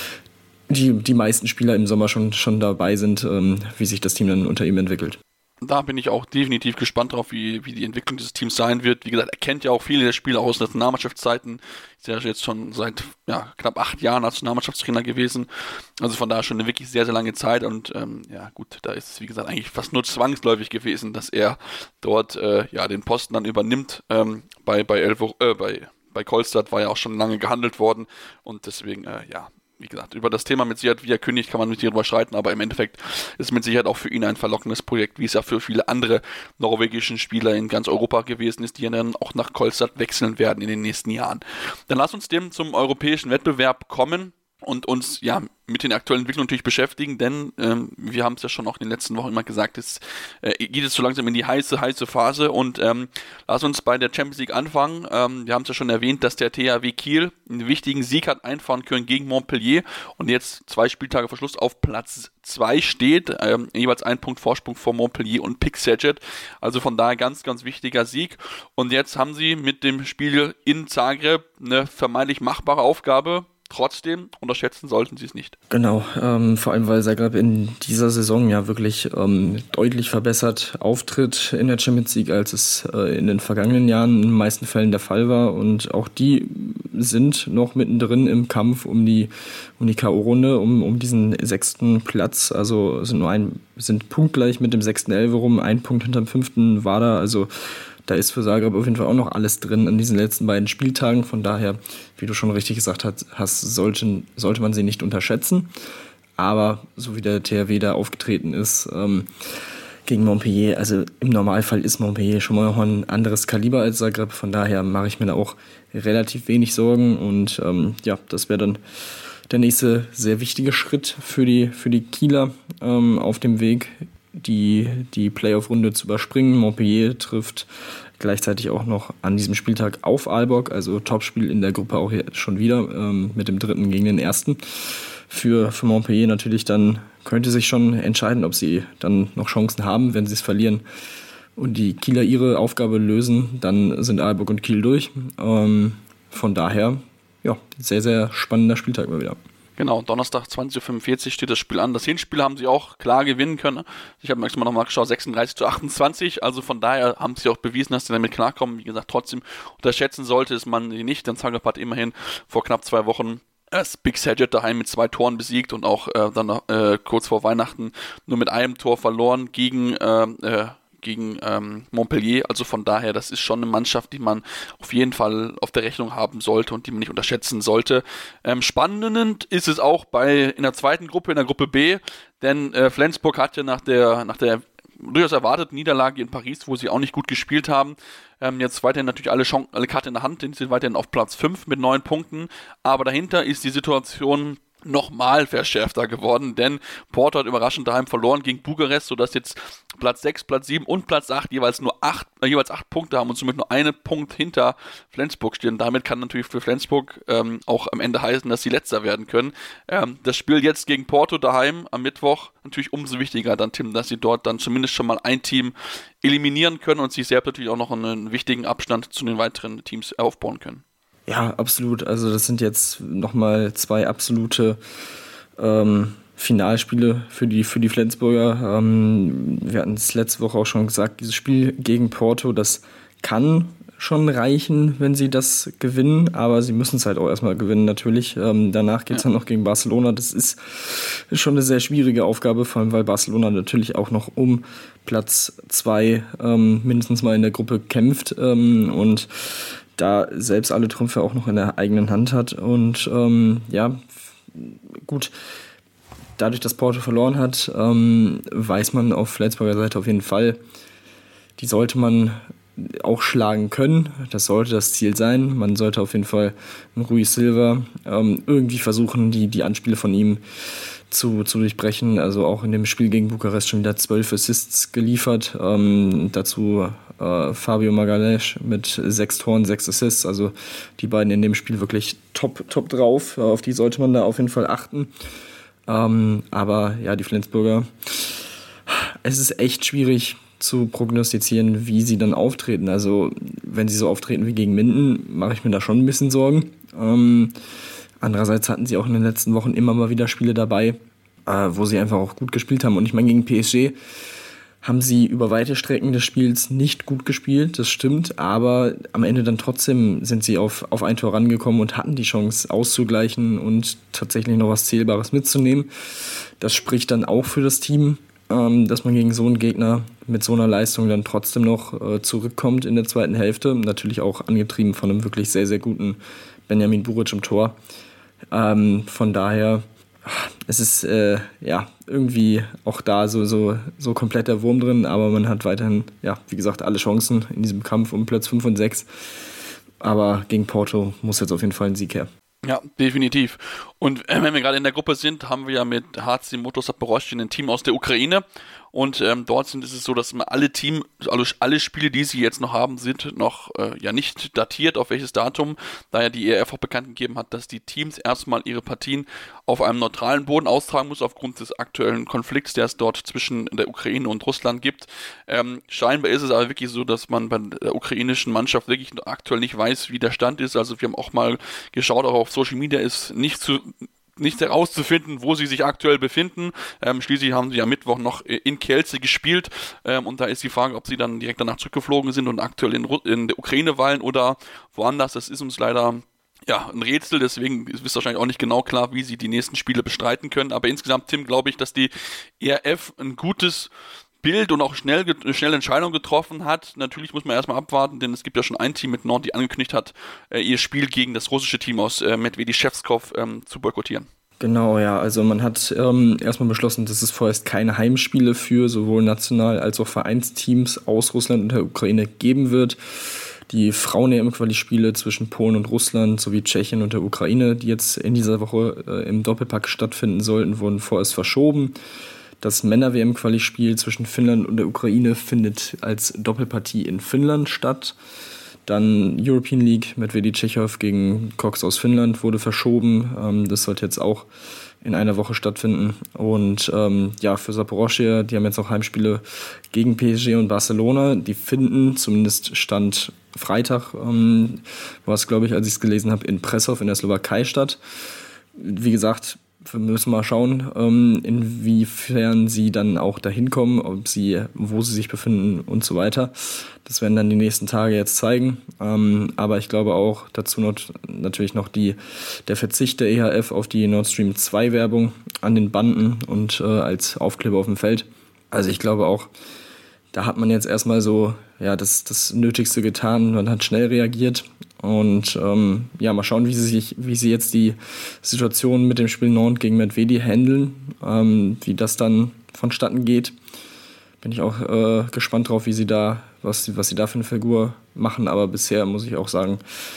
die, die meisten Spieler im Sommer schon, schon dabei sind, ähm, wie sich das Team dann unter ihm entwickelt. Da bin ich auch definitiv gespannt drauf, wie, wie die Entwicklung dieses Teams sein wird. Wie gesagt, er kennt ja auch viele der Spieler aus Nationalmannschaftszeiten. Ist ja jetzt schon seit ja, knapp acht Jahren Nationalmannschaftstrainer gewesen. Also von daher schon eine wirklich sehr, sehr lange Zeit. Und ähm, ja gut, da ist es wie gesagt eigentlich fast nur zwangsläufig gewesen, dass er dort äh, ja den Posten dann übernimmt. Ähm, bei, bei, Elvo, äh, bei, bei Kolstad war ja auch schon lange gehandelt worden. Und deswegen, äh, ja, wie gesagt, über das Thema mit Sicherheit, wie er kündigt, kann man mit Sicherheit überschreiten, aber im Endeffekt ist es mit Sicherheit auch für ihn ein verlockendes Projekt, wie es ja für viele andere norwegischen Spieler in ganz Europa gewesen ist, die dann auch nach Kolstad wechseln werden in den nächsten Jahren. Dann lass uns dem zum europäischen Wettbewerb kommen und uns ja mit den aktuellen Entwicklungen natürlich beschäftigen, denn ähm, wir haben es ja schon auch in den letzten Wochen immer gesagt, es äh, geht jetzt so langsam in die heiße, heiße Phase und ähm, lass uns bei der Champions League anfangen. Ähm, wir haben es ja schon erwähnt, dass der T H W Kiel einen wichtigen Sieg hat einfahren können gegen Montpellier und jetzt zwei Spieltage vor Schluss auf Platz zwei steht, ähm, jeweils ein Punkt Vorsprung vor Montpellier und Pick Szeged. Also von daher ganz, ganz wichtiger Sieg. Und jetzt haben sie mit dem Spiel in Zagreb eine vermeintlich machbare Aufgabe. Trotzdem unterschätzen sollten sie es nicht. Genau, ähm, vor allem weil Zagreb in dieser Saison ja wirklich ähm, deutlich verbessert auftritt in der Champions League, als es äh, in den vergangenen Jahren in den meisten Fällen der Fall war. Und auch die sind noch mittendrin im Kampf um die, um die K O-Runde, um, um diesen sechsten Platz. Also sind nur ein, sind punktgleich mit dem sechsten Elverum, ein Punkt hinterm fünften Vardar. Also da ist für Zagreb auf jeden Fall auch noch alles drin an diesen letzten beiden Spieltagen. Von daher, wie du schon richtig gesagt hast, sollte, sollte man sie nicht unterschätzen. Aber so wie der T H W da aufgetreten ist ähm, gegen Montpellier, also im Normalfall ist Montpellier schon mal noch ein anderes Kaliber als Zagreb. Von daher mache ich mir da auch relativ wenig Sorgen. Und ähm, ja, das wäre dann der nächste sehr wichtige Schritt für die, für die Kieler ähm, auf dem Weg, die, die Playoff-Runde zu überspringen. Montpellier trifft gleichzeitig auch noch an diesem Spieltag auf Aalborg, also Topspiel in der Gruppe auch hier schon wieder, ähm, mit dem dritten gegen den ersten. Für, für Montpellier natürlich dann könnte sich schon entscheiden, ob sie dann noch Chancen haben. Wenn sie es verlieren und die Kieler ihre Aufgabe lösen, dann sind Aalborg und Kiel durch. Ähm, von daher, ja, sehr, sehr spannender Spieltag mal wieder. Genau, Donnerstag zwanzig Uhr fünfundvierzig steht das Spiel an. Das Hinspiel haben sie auch klar gewinnen können. Ich habe mir mal nochmal geschaut, sechsunddreißig zu achtundzwanzig. Also von daher haben sie auch bewiesen, dass sie damit klarkommen. Wie gesagt, trotzdem unterschätzen sollte es man sie nicht. Denn Zagreb hat immerhin vor knapp zwei Wochen das Big Saget daheim mit zwei Toren besiegt und auch äh, dann äh, kurz vor Weihnachten nur mit einem Tor verloren gegen äh, äh, gegen ähm, Montpellier, also von daher, das ist schon eine Mannschaft, die man auf jeden Fall auf der Rechnung haben sollte und die man nicht unterschätzen sollte. Ähm, spannend ist es auch bei in der zweiten Gruppe, in der Gruppe B, denn äh, Flensburg hat ja nach der, nach der durchaus erwarteten Niederlage in Paris, wo sie auch nicht gut gespielt haben, ähm, jetzt weiterhin natürlich alle, Chance, alle Karte in der Hand, sind sie weiterhin auf Platz fünf mit neun Punkten, aber dahinter ist die Situation nochmal verschärfter geworden, denn Porto hat überraschend daheim verloren gegen Bukarest, sodass jetzt Platz sechs, Platz sieben und Platz acht jeweils nur acht, äh, jeweils acht Punkte haben und somit nur einen Punkt hinter Flensburg stehen. Damit kann natürlich für Flensburg ähm, auch am Ende heißen, dass sie Letzter werden können. Ähm, das Spiel jetzt gegen Porto daheim am Mittwoch natürlich umso wichtiger dann, Tim, dass sie dort dann zumindest schon mal ein Team eliminieren können und sich selbst natürlich auch noch einen wichtigen Abstand zu den weiteren Teams aufbauen können. Ja, absolut. Also das sind jetzt nochmal zwei absolute ähm, Finalspiele für die, für die Flensburger. Ähm, wir hatten es letzte Woche auch schon gesagt, dieses Spiel gegen Porto, das kann schon reichen, wenn sie das gewinnen, aber sie müssen es halt auch erstmal gewinnen natürlich. Ähm, danach geht es ja. dann noch gegen Barcelona. Das ist schon eine sehr schwierige Aufgabe, vor allem weil Barcelona natürlich auch noch um Platz zwei ähm, mindestens mal in der Gruppe kämpft ähm, und da selbst alle Trümpfe auch noch in der eigenen Hand hat. Und ähm, ja, gut, dadurch, dass Porto verloren hat, ähm, weiß man auf Flensburger Seite auf jeden Fall, die sollte man auch schlagen können. Das sollte das Ziel sein. Man sollte auf jeden Fall Rui Silva ähm, irgendwie versuchen, die, die Anspiele von ihm zu, zu durchbrechen. Also auch in dem Spiel gegen Bukarest schon wieder zwölf Assists geliefert. Ähm, dazu äh, Fabio Magalhães mit sechs Toren, sechs Assists. Also die beiden in dem Spiel wirklich top, top drauf. Auf die sollte man da auf jeden Fall achten. Ähm, aber ja, die Flensburger, es ist echt schwierig zu prognostizieren, wie sie dann auftreten. Also wenn sie so auftreten wie gegen Minden, mache ich mir da schon ein bisschen Sorgen. Ähm, andererseits hatten sie auch in den letzten Wochen immer mal wieder Spiele dabei, äh, wo sie einfach auch gut gespielt haben. Und ich meine, gegen P S G haben sie über weite Strecken des Spiels nicht gut gespielt, das stimmt, aber am Ende dann trotzdem sind sie auf, auf ein Tor rangekommen und hatten die Chance auszugleichen und tatsächlich noch was Zählbares mitzunehmen. Das spricht dann auch für das Team, dass man gegen so einen Gegner mit so einer Leistung dann trotzdem noch äh, zurückkommt in der zweiten Hälfte. Natürlich auch angetrieben von einem wirklich sehr, sehr guten Benjamin Buric im Tor. Ähm, von daher, es ist äh, ja irgendwie auch da so, so, so komplett der Wurm drin, aber man hat weiterhin, ja, wie gesagt, alle Chancen in diesem Kampf um Platz fünf und sechs. Aber gegen Porto muss jetzt auf jeden Fall ein Sieg her. Ja, definitiv. Und äh, wenn wir gerade in der Gruppe sind, haben wir ja mit H C Motor Saporoschschin ein Team aus der Ukraine. Und ähm, dort sind, ist es so, dass alle Team, also alle Spiele, die sie jetzt noch haben, sind noch äh, ja nicht datiert, auf welches Datum, da ja die E R F auch bekannt gegeben hat, dass die Teams erstmal ihre Partien auf einem neutralen Boden austragen muss, aufgrund des aktuellen Konflikts, der es dort zwischen der Ukraine und Russland gibt. Ähm, scheinbar ist es aber wirklich so, dass man bei der ukrainischen Mannschaft wirklich aktuell nicht weiß, wie der Stand ist. Also wir haben auch mal geschaut, auch auf Social Media ist nicht zu nicht herauszufinden, wo sie sich aktuell befinden. Ähm, schließlich haben sie am Mittwoch noch in Kielce gespielt ähm, und da ist die Frage, ob sie dann direkt danach zurückgeflogen sind und aktuell in, Ru- in der Ukraine weilen oder woanders. Das ist uns leider ja ein Rätsel, deswegen ist wahrscheinlich auch nicht genau klar, wie sie die nächsten Spiele bestreiten können. Aber insgesamt, Tim, glaube ich, dass die E R F ein gutes Bild und auch schnell, schnell Entscheidung getroffen hat. Natürlich muss man erstmal abwarten, denn es gibt ja schon ein Team mit Nord, die angekündigt hat, äh, ihr Spiel gegen das russische Team aus äh, Medvedi-Schewskow ähm, zu boykottieren. Genau, ja. Also man hat ähm, erstmal beschlossen, dass es vorerst keine Heimspiele für sowohl National- als auch Vereinsteams aus Russland und der Ukraine geben wird. Die Frauen-E M-Quali-Spiele zwischen Polen und Russland sowie Tschechien und der Ukraine, die jetzt in dieser Woche äh, im Doppelpack stattfinden sollten, wurden vorerst verschoben. Das Männer-W M-Quali-Spiel zwischen Finnland und der Ukraine findet als Doppelpartie in Finnland statt. Dann European League, Medvedi Tschechow gegen Cox aus Finnland wurde verschoben. Ähm, das sollte jetzt auch in einer Woche stattfinden. Und ähm, ja, für Saporoschschia, die haben jetzt auch Heimspiele gegen P S G und Barcelona. Die finden, zumindest Stand Freitag, ähm, war es, glaube ich, als ich es gelesen habe, in Prešov in der Slowakei statt. Wie gesagt, wir müssen mal schauen, ähm, inwiefern sie dann auch dahin kommen, ob sie, wo sie sich befinden und so weiter. Das werden dann die nächsten Tage jetzt zeigen. Ähm, aber ich glaube auch dazu noch, natürlich noch die, der Verzicht der E H F auf die Nord Stream zwei Werbung an den Banden und äh, als Aufkleber auf dem Feld. Also ich glaube auch, da hat man jetzt erstmal so ja, das, das Nötigste getan. Man hat schnell reagiert. Und ähm, ja, mal schauen, wie sie sich, wie sie jetzt die Situation mit dem Spiel Nantes gegen Medvedi handeln, ähm, wie das dann vonstatten geht. Bin ich auch äh, gespannt drauf, wie sie da, was, was sie da für eine Figur machen. Aber bisher muss ich auch sagen,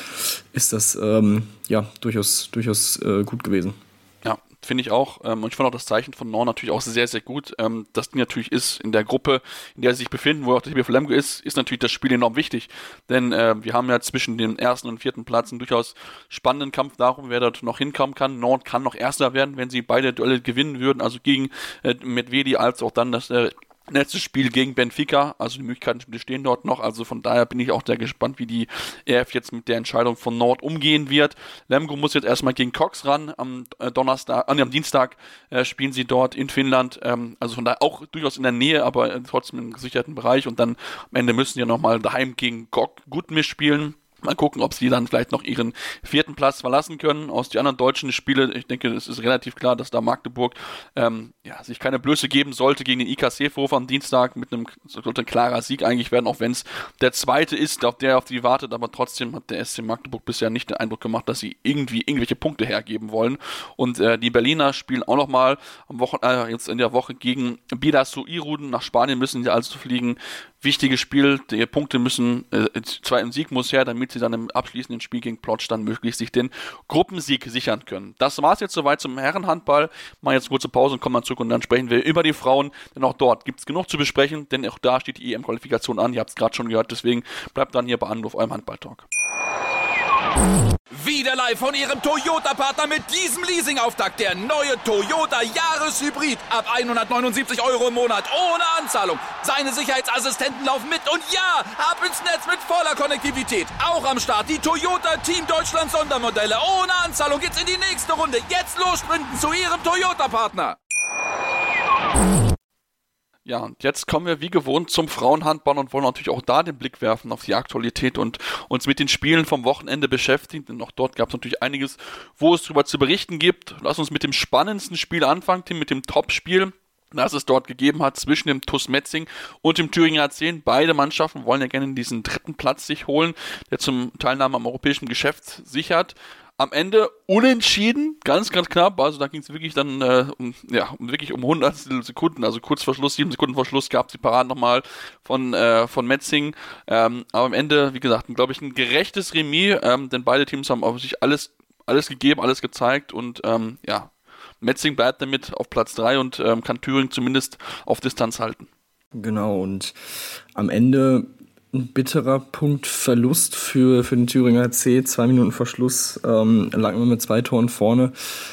ist das ähm, ja durchaus, durchaus äh, gut gewesen. Ja, finde ich auch. Ähm, und ich fand auch das Zeichen von Nantes natürlich auch sehr, sehr gut. Ähm, das Ding natürlich ist in der Gruppe, in der sie sich befinden, wo auch der T B V Lemgo ist, ist natürlich das Spiel enorm wichtig. Denn äh, wir haben ja zwischen dem ersten und vierten Platz einen durchaus spannenden Kampf darum, wer dort noch hinkommen kann. Nantes kann noch Erster werden, wenn sie beide Duelle gewinnen würden, also gegen äh, Medvedi als auch dann das äh, letztes Spiel gegen Benfica, also die Möglichkeiten bestehen dort noch, also von daher bin ich auch sehr gespannt, wie die E F jetzt mit der Entscheidung von Nantes umgehen wird. Lemgo muss jetzt erstmal gegen Cox ran, am äh, Donnerstag, äh, am Dienstag äh, spielen sie dort in Finnland, ähm, also von daher auch durchaus in der Nähe, aber äh, trotzdem im gesicherten Bereich und dann am Ende müssen sie ja nochmal daheim gegen Gutmisch spielen. Mal gucken, ob sie dann vielleicht noch ihren vierten Platz verlassen können. Aus den anderen deutschen Spielen, ich denke, es ist relativ klar, dass da Magdeburg ähm, ja, sich keine Blöße geben sollte gegen den I K Seefhof am Dienstag mit einem, sollte ein klarer Sieg eigentlich werden, auch wenn es der zweite ist, auf der auf die wartet, aber trotzdem hat der S C Magdeburg bisher nicht den Eindruck gemacht, dass sie irgendwie irgendwelche Punkte hergeben wollen. Und äh, die Berliner spielen auch nochmal am Wochen, äh, jetzt in der Woche gegen Bidasoa Iruden. Nach Spanien müssen sie also fliegen. Wichtiges Spiel, die Punkte müssen, äh, zwar ein Sieg muss her, damit sie dann im abschließenden Spiel gegen Plotsch dann möglichst sich den Gruppensieg sichern können. Das war es jetzt soweit zum Herrenhandball. Machen jetzt eine kurze Pause und kommen dann zurück und dann sprechen wir über die Frauen, denn auch dort gibt es genug zu besprechen, denn auch da steht die E M-Qualifikation an, ihr habt es gerade schon gehört, deswegen bleibt dann hier bei Anruf, eurem Handball-Talk. Wieder live von Ihrem Toyota-Partner mit diesem Leasing-Auftakt. Der neue Toyota Jahreshybrid. Ab hundertneunundsiebzig Euro im Monat. Ohne Anzahlung. Seine Sicherheitsassistenten laufen mit. Und ja, ab ins Netz mit voller Konnektivität. Auch am Start die Toyota Team Deutschland Sondermodelle. Ohne Anzahlung geht's in die nächste Runde. Jetzt los sprinten zu Ihrem Toyota-Partner. Ja, und jetzt kommen wir wie gewohnt zum Frauenhandball und wollen natürlich auch da den Blick werfen auf die Aktualität und uns mit den Spielen vom Wochenende beschäftigen, denn auch dort gab es natürlich einiges, wo es darüber zu berichten gibt. Lass uns mit dem spannendsten Spiel anfangen, mit dem Topspiel, das es dort gegeben hat zwischen dem T U S Metzing und dem Thüringer A zehn. Beide Mannschaften wollen ja gerne diesen dritten Platz sich holen, der zum Teilnahme am europäischen Geschäft sichert. Am Ende unentschieden, ganz, ganz knapp, also da ging es wirklich dann äh, um, ja, um, wirklich um hundertstel Sekunden, also kurz vor Schluss, sieben Sekunden vor Schluss gab es die Parade nochmal von, äh, von Metzing, ähm, aber am Ende, wie gesagt, glaube ich, ein gerechtes Remis, ähm, denn beide Teams haben auf sich alles, alles gegeben, alles gezeigt und ähm, ja, Metzing bleibt damit auf Platz drei und ähm, kann Thüringen zumindest auf Distanz halten. Genau, und am Ende ein bitterer Punktverlust für, für den Thüringer A C. Zwei Minuten vor Schluss ähm, lag man mit zwei Toren vorne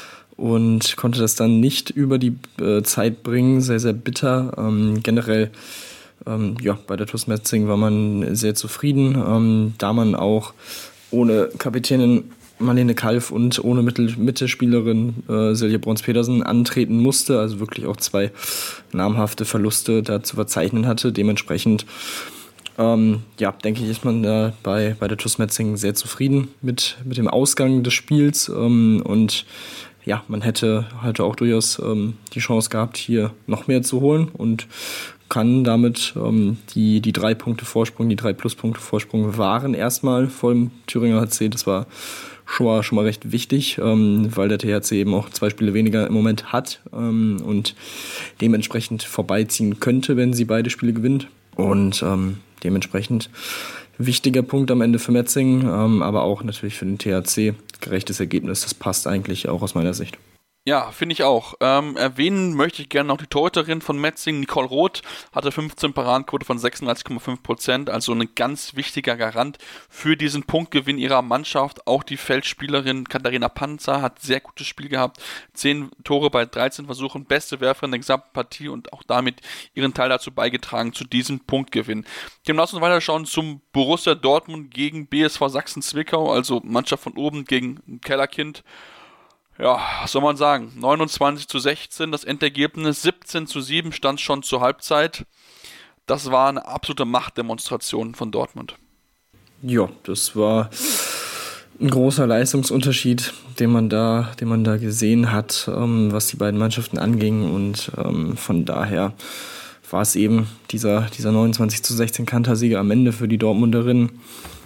und konnte das dann nicht über die äh, Zeit bringen. Sehr, sehr bitter. Ähm, generell ähm, ja, bei der T U S Metzing war man sehr zufrieden, ähm, da man auch ohne Kapitänin Marlene Kalf und ohne Mittel- Mittelspielerin äh, Silje Brons-Petersen antreten musste. Also wirklich auch zwei namhafte Verluste da zu verzeichnen hatte. Dementsprechend Ähm, ja, denke ich, ist man da bei, bei der T U S Metzing sehr zufrieden mit, mit dem Ausgang des Spiels ähm, und ja, man hätte halt auch durchaus ähm, die Chance gehabt, hier noch mehr zu holen und kann damit ähm, die, die drei Punkte Vorsprung, die drei Pluspunkte Vorsprung waren erstmal vor dem Thüringer H C. Das war schon mal, schon mal recht wichtig, ähm, weil der T H C eben auch zwei Spiele weniger im Moment hat ähm, und dementsprechend vorbeiziehen könnte, wenn sie beide Spiele gewinnt. Und ähm, dementsprechend wichtiger Punkt am Ende für Metzing, ähm, aber auch natürlich für den T H C. Gerechtes Ergebnis, das passt eigentlich auch aus meiner Sicht. Ja, finde ich auch. Ähm, erwähnen möchte ich gerne noch die Torhüterin von Metzing, Nicole Roth, hatte fünfzehn Paradenquote von sechsunddreißig Komma fünf Prozent, also ein ganz wichtiger Garant für diesen Punktgewinn ihrer Mannschaft. Auch die Feldspielerin Katharina Panzer hat sehr gutes Spiel gehabt, zehn Tore bei dreizehn Versuchen, beste Werferin der gesamten Partie und auch damit ihren Teil dazu beigetragen zu diesem Punktgewinn. Dann lass uns weiter schauen zum Borussia Dortmund gegen B S V Sachsen-Zwickau, also Mannschaft von oben gegen ein Kellerkind. Ja, was soll man sagen? neunundzwanzig zu sechzehn, das Endergebnis. siebzehn zu sieben stand schon zur Halbzeit. Das war eine absolute Machtdemonstration von Dortmund. Ja, das war ein großer Leistungsunterschied, den man da, den man da gesehen hat, ähm, was die beiden Mannschaften anging. Und ähm, von daher war es eben dieser, dieser neunundzwanzig zu sechzehn Kantersieger am Ende für die Dortmunderinnen.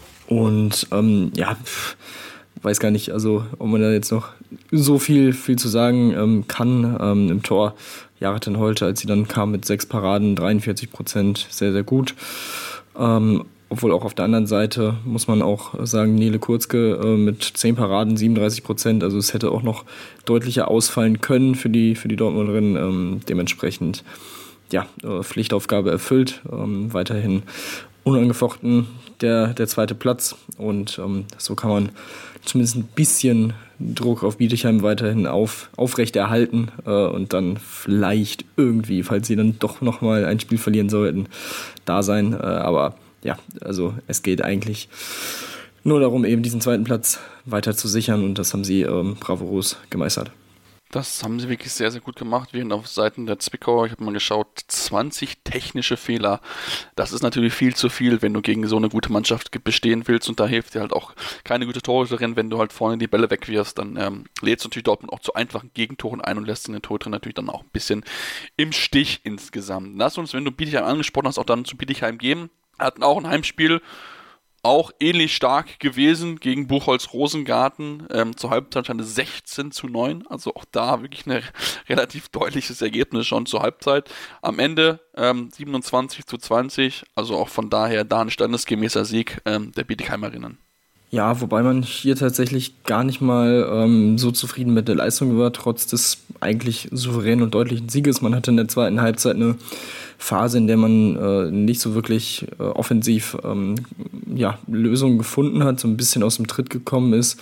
Und ähm, ja, pff, weiß gar nicht, also ob man da jetzt noch so viel, viel zu sagen ähm, kann. Ähm, im Tor Jareten Holte, als sie dann kam mit sechs Paraden, dreiundvierzig Prozent, sehr, sehr gut. Ähm, obwohl auch auf der anderen Seite muss man auch sagen, Nele Kurzke äh, mit zehn Paraden, siebenunddreißig Prozent, also es hätte auch noch deutlicher ausfallen können für die, für die Dortmunderin. Ähm, dementsprechend, ja, äh, Pflichtaufgabe erfüllt, ähm, weiterhin unangefochten der, der zweite Platz und ähm, so kann man zumindest ein bisschen Druck auf Bietigheim weiterhin auf, aufrechterhalten äh, und dann vielleicht irgendwie, falls sie dann doch nochmal ein Spiel verlieren sollten, da sein. Äh, aber ja, also es geht eigentlich nur darum, eben diesen zweiten Platz weiter zu sichern und das haben sie ähm, bravourös gemeistert. Das haben sie wirklich sehr, sehr gut gemacht. Während auf Seiten der Zwickauer, ich habe mal geschaut, zwanzig technische Fehler. Das ist natürlich viel zu viel, wenn du gegen so eine gute Mannschaft bestehen willst. Und da hilft dir halt auch keine gute Torhüterin. Wenn du halt vorne die Bälle wegwirfst, dann ähm, lädst du natürlich Dortmund auch zu einfachen Gegentoren ein und lässt den Torhüter natürlich dann auch ein bisschen im Stich insgesamt. Lass uns, wenn du Bietigheim angesprochen hast, auch dann zu Bietigheim gehen. Hatten auch ein Heimspiel. Auch ähnlich stark gewesen gegen Buchholz-Rosengarten. Ähm, zur Halbzeit stand es sechzehn zu neun. Also auch da wirklich ein relativ deutliches Ergebnis schon zur Halbzeit. Am Ende ähm, siebenundzwanzig zu zwanzig. Also auch von daher da ein standesgemäßer Sieg ähm, der Bietigheimerinnen. Ja, wobei man hier tatsächlich gar nicht mal ähm, so zufrieden mit der Leistung war, trotz des eigentlich souveränen und deutlichen Sieges. Man hatte in der zweiten Halbzeit eine Phase, in der man äh, nicht so wirklich äh, offensiv ähm, ja, Lösungen gefunden hat, so ein bisschen aus dem Tritt gekommen ist,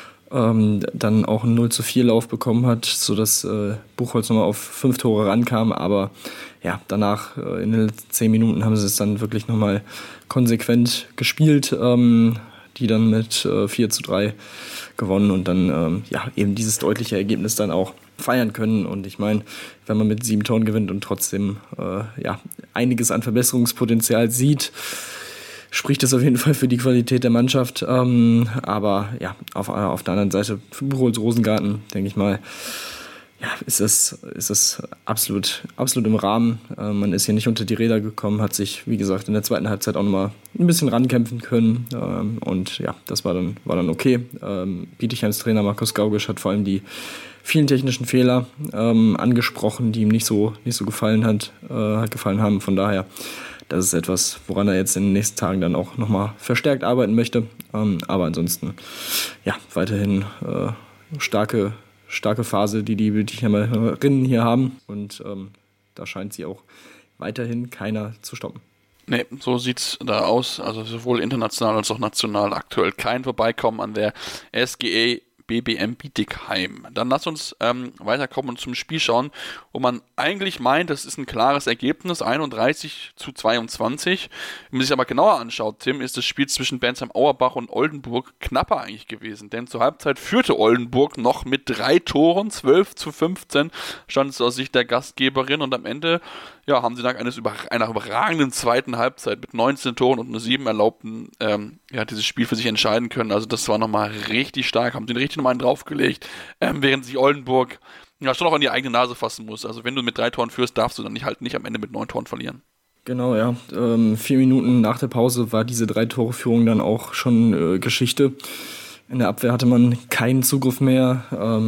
ähm, dann auch einen null zu vier Lauf bekommen hat, sodass äh, Buchholz nochmal auf fünf Tore rankam, aber ja, danach äh, in den letzten zehn Minuten haben sie es dann wirklich nochmal konsequent gespielt, ähm, die dann mit äh, vier zu drei gewonnen und dann ähm, ja, eben dieses deutliche Ergebnis dann auch feiern können. Und ich meine, wenn man mit sieben Toren gewinnt und trotzdem äh, ja, einiges an Verbesserungspotenzial sieht, spricht das auf jeden Fall für die Qualität der Mannschaft. Ähm, aber ja, auf, auf der anderen Seite für Buchholz Rosengarten, denke ich mal, ja, ist das, ist das absolut, absolut im Rahmen. Äh, man ist hier nicht unter die Räder gekommen, hat sich, wie gesagt, in der zweiten Halbzeit auch nochmal ein bisschen rankämpfen können. Ähm, und ja, das war dann, war dann okay. Ähm, Bietigheims Trainer Markus Gaugisch hat vor allem die vielen technischen Fehler ähm, angesprochen, die ihm nicht so, nicht so gefallen, hat, äh, gefallen haben. Von daher, das ist etwas, woran er jetzt in den nächsten Tagen dann auch nochmal verstärkt arbeiten möchte. Ähm, aber ansonsten, ja, weiterhin äh, starke starke Phase, die die Bietigheimerinnen hier haben. Und ähm, da scheint sie auch weiterhin keiner zu stoppen. Nee, so sieht's da aus. Also sowohl international als auch national aktuell kein Vorbeikommen an der S G E B B M Bietigheim. Dann lass uns ähm, weiterkommen und zum Spiel schauen, wo man eigentlich meint, das ist ein klares Ergebnis, einunddreißig zu zweiundzwanzig. Wenn man sich aber genauer anschaut, Tim, ist das Spiel zwischen Bensheim-Auerbach und Oldenburg knapper eigentlich gewesen, denn zur Halbzeit führte Oldenburg noch mit drei Toren, zwölf zu fünfzehn, stand es aus Sicht der Gastgeberin und am Ende ja, haben sie dank eines über, einer überragenden zweiten Halbzeit mit neunzehn Toren und nur sieben erlaubten ähm, ja, dieses Spiel für sich entscheiden können. Also das war nochmal richtig stark, haben den richtig nochmal einen draufgelegt, ähm, während sich Oldenburg ja schon auch an die eigene Nase fassen muss. Also wenn du mit drei Toren führst, darfst du dann nicht, halt nicht am Ende mit neun Toren verlieren. Genau, ja. Ähm, vier Minuten nach der Pause war diese Drei-Tore-Führung dann auch schon äh, Geschichte. In der Abwehr hatte man keinen Zugriff mehr.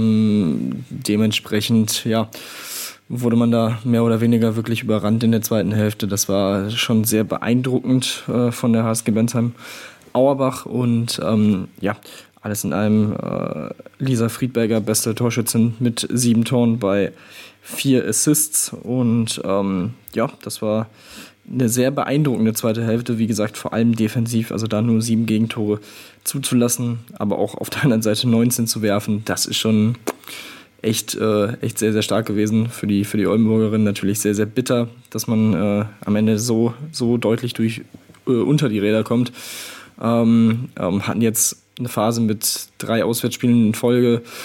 Ähm, dementsprechend, ja, wurde man da mehr oder weniger wirklich überrannt in der zweiten Hälfte. Das war schon sehr beeindruckend äh, von der H S G Bensheim-Auerbach. Und ähm, ja, alles in allem äh, Lisa Friedberger, beste Torschützin mit sieben Toren bei vier Assists. Und ähm, ja, das war eine sehr beeindruckende zweite Hälfte. Wie gesagt, vor allem defensiv, also da nur sieben Gegentore zuzulassen, aber auch auf der anderen Seite neunzehn zu werfen, das ist schon echt, äh, echt sehr, sehr stark gewesen für die, für die Oldenburgerin. Natürlich sehr, sehr bitter, dass man äh, am Ende so, so deutlich durch, äh, unter die Räder kommt. Ähm, ähm, hatten jetzt eine Phase mit drei Auswärtsspielen in Folge,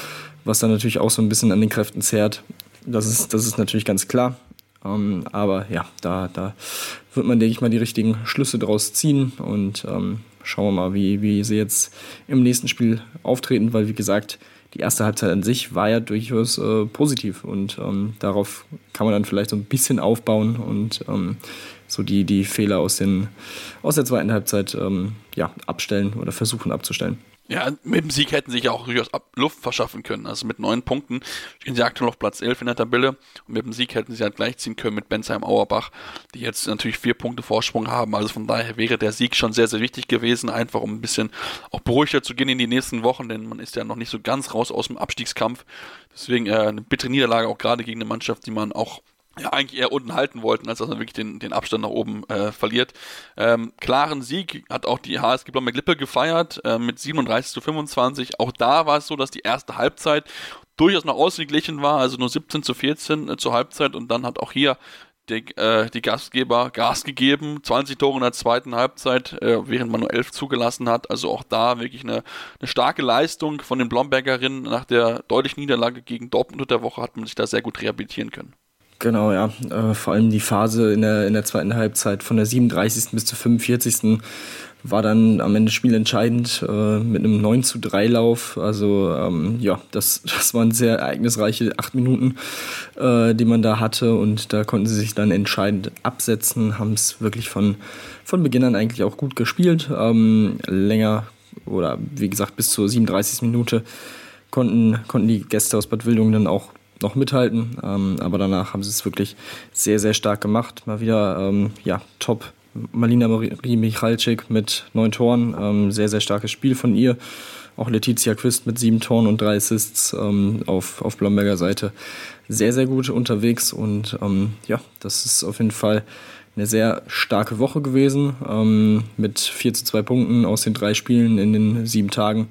was dann natürlich auch so ein bisschen an den Kräften zehrt. Das ist, das ist natürlich ganz klar. Ähm, aber ja, da, da wird man, denke ich mal, die richtigen Schlüsse draus ziehen und ähm, schauen wir mal, wie, wie sie jetzt im nächsten Spiel auftreten, weil, wie gesagt, die erste Halbzeit an sich war ja durchaus äh, positiv und ähm, darauf kann man dann vielleicht so ein bisschen aufbauen und ähm, so die, die Fehler aus, den, aus der zweiten Halbzeit ähm, ja, abstellen oder versuchen abzustellen. Ja, mit dem Sieg hätten sie sich ja auch durchaus Luft verschaffen können. Also mit neun Punkten stehen sie aktuell auf Platz elf in der Tabelle. Und mit dem Sieg hätten sie halt gleichziehen können mit Bensheim-Auerbach, die jetzt natürlich vier Punkte Vorsprung haben. Also von daher wäre der Sieg schon sehr, sehr wichtig gewesen, einfach um ein bisschen auch beruhigter zu gehen in die nächsten Wochen, denn man ist ja noch nicht so ganz raus aus dem Abstiegskampf. Deswegen äh, eine bittere Niederlage auch gerade gegen eine Mannschaft, die man auch ja, eigentlich eher unten halten wollten, als dass man wirklich den, den Abstand nach oben äh, verliert. Ähm, klaren Sieg hat auch die H S G Blomberg-Lippe gefeiert, äh, mit siebenunddreißig zu fünfundzwanzig. Auch da war es so, dass die erste Halbzeit durchaus noch ausgeglichen war, also nur siebzehn zu vierzehn äh, zur Halbzeit, und dann hat auch hier die, äh, die Gastgeber Gas gegeben, zwanzig Tore in der zweiten Halbzeit, äh, während man nur elf zugelassen hat. Also auch da wirklich eine, eine starke Leistung von den Blombergerinnen. Nach der deutlichen Niederlage gegen Dortmund unter der Woche hat man sich da sehr gut rehabilitieren können. Genau, ja. Äh, vor allem die Phase in der, in der zweiten Halbzeit von der siebenunddreißigsten bis zur fünfundvierzigsten war dann am Ende spielentscheidend äh, mit einem neun zu drei Lauf. Also ähm, ja, das, das waren sehr ereignisreiche acht Minuten, äh, die man da hatte, und da konnten sie sich dann entscheidend absetzen, haben es wirklich von, von Beginn an eigentlich auch gut gespielt. Ähm, länger oder wie gesagt bis zur siebenunddreißigsten Minute konnten, konnten die Gäste aus Bad Wildungen dann auch noch mithalten, ähm, aber danach haben sie es wirklich sehr, sehr stark gemacht. Mal wieder, ähm, ja, top. Malina Marie Michalczyk mit neun Toren, ähm, sehr, sehr starkes Spiel von ihr. Auch Letizia Quist mit sieben Toren und drei Assists ähm, auf, auf Blomberger Seite. Sehr, sehr gut unterwegs, und ähm, ja, das ist auf jeden Fall eine sehr starke Woche gewesen, ähm, mit vier zu zwei Punkten aus den drei Spielen in den sieben Tagen.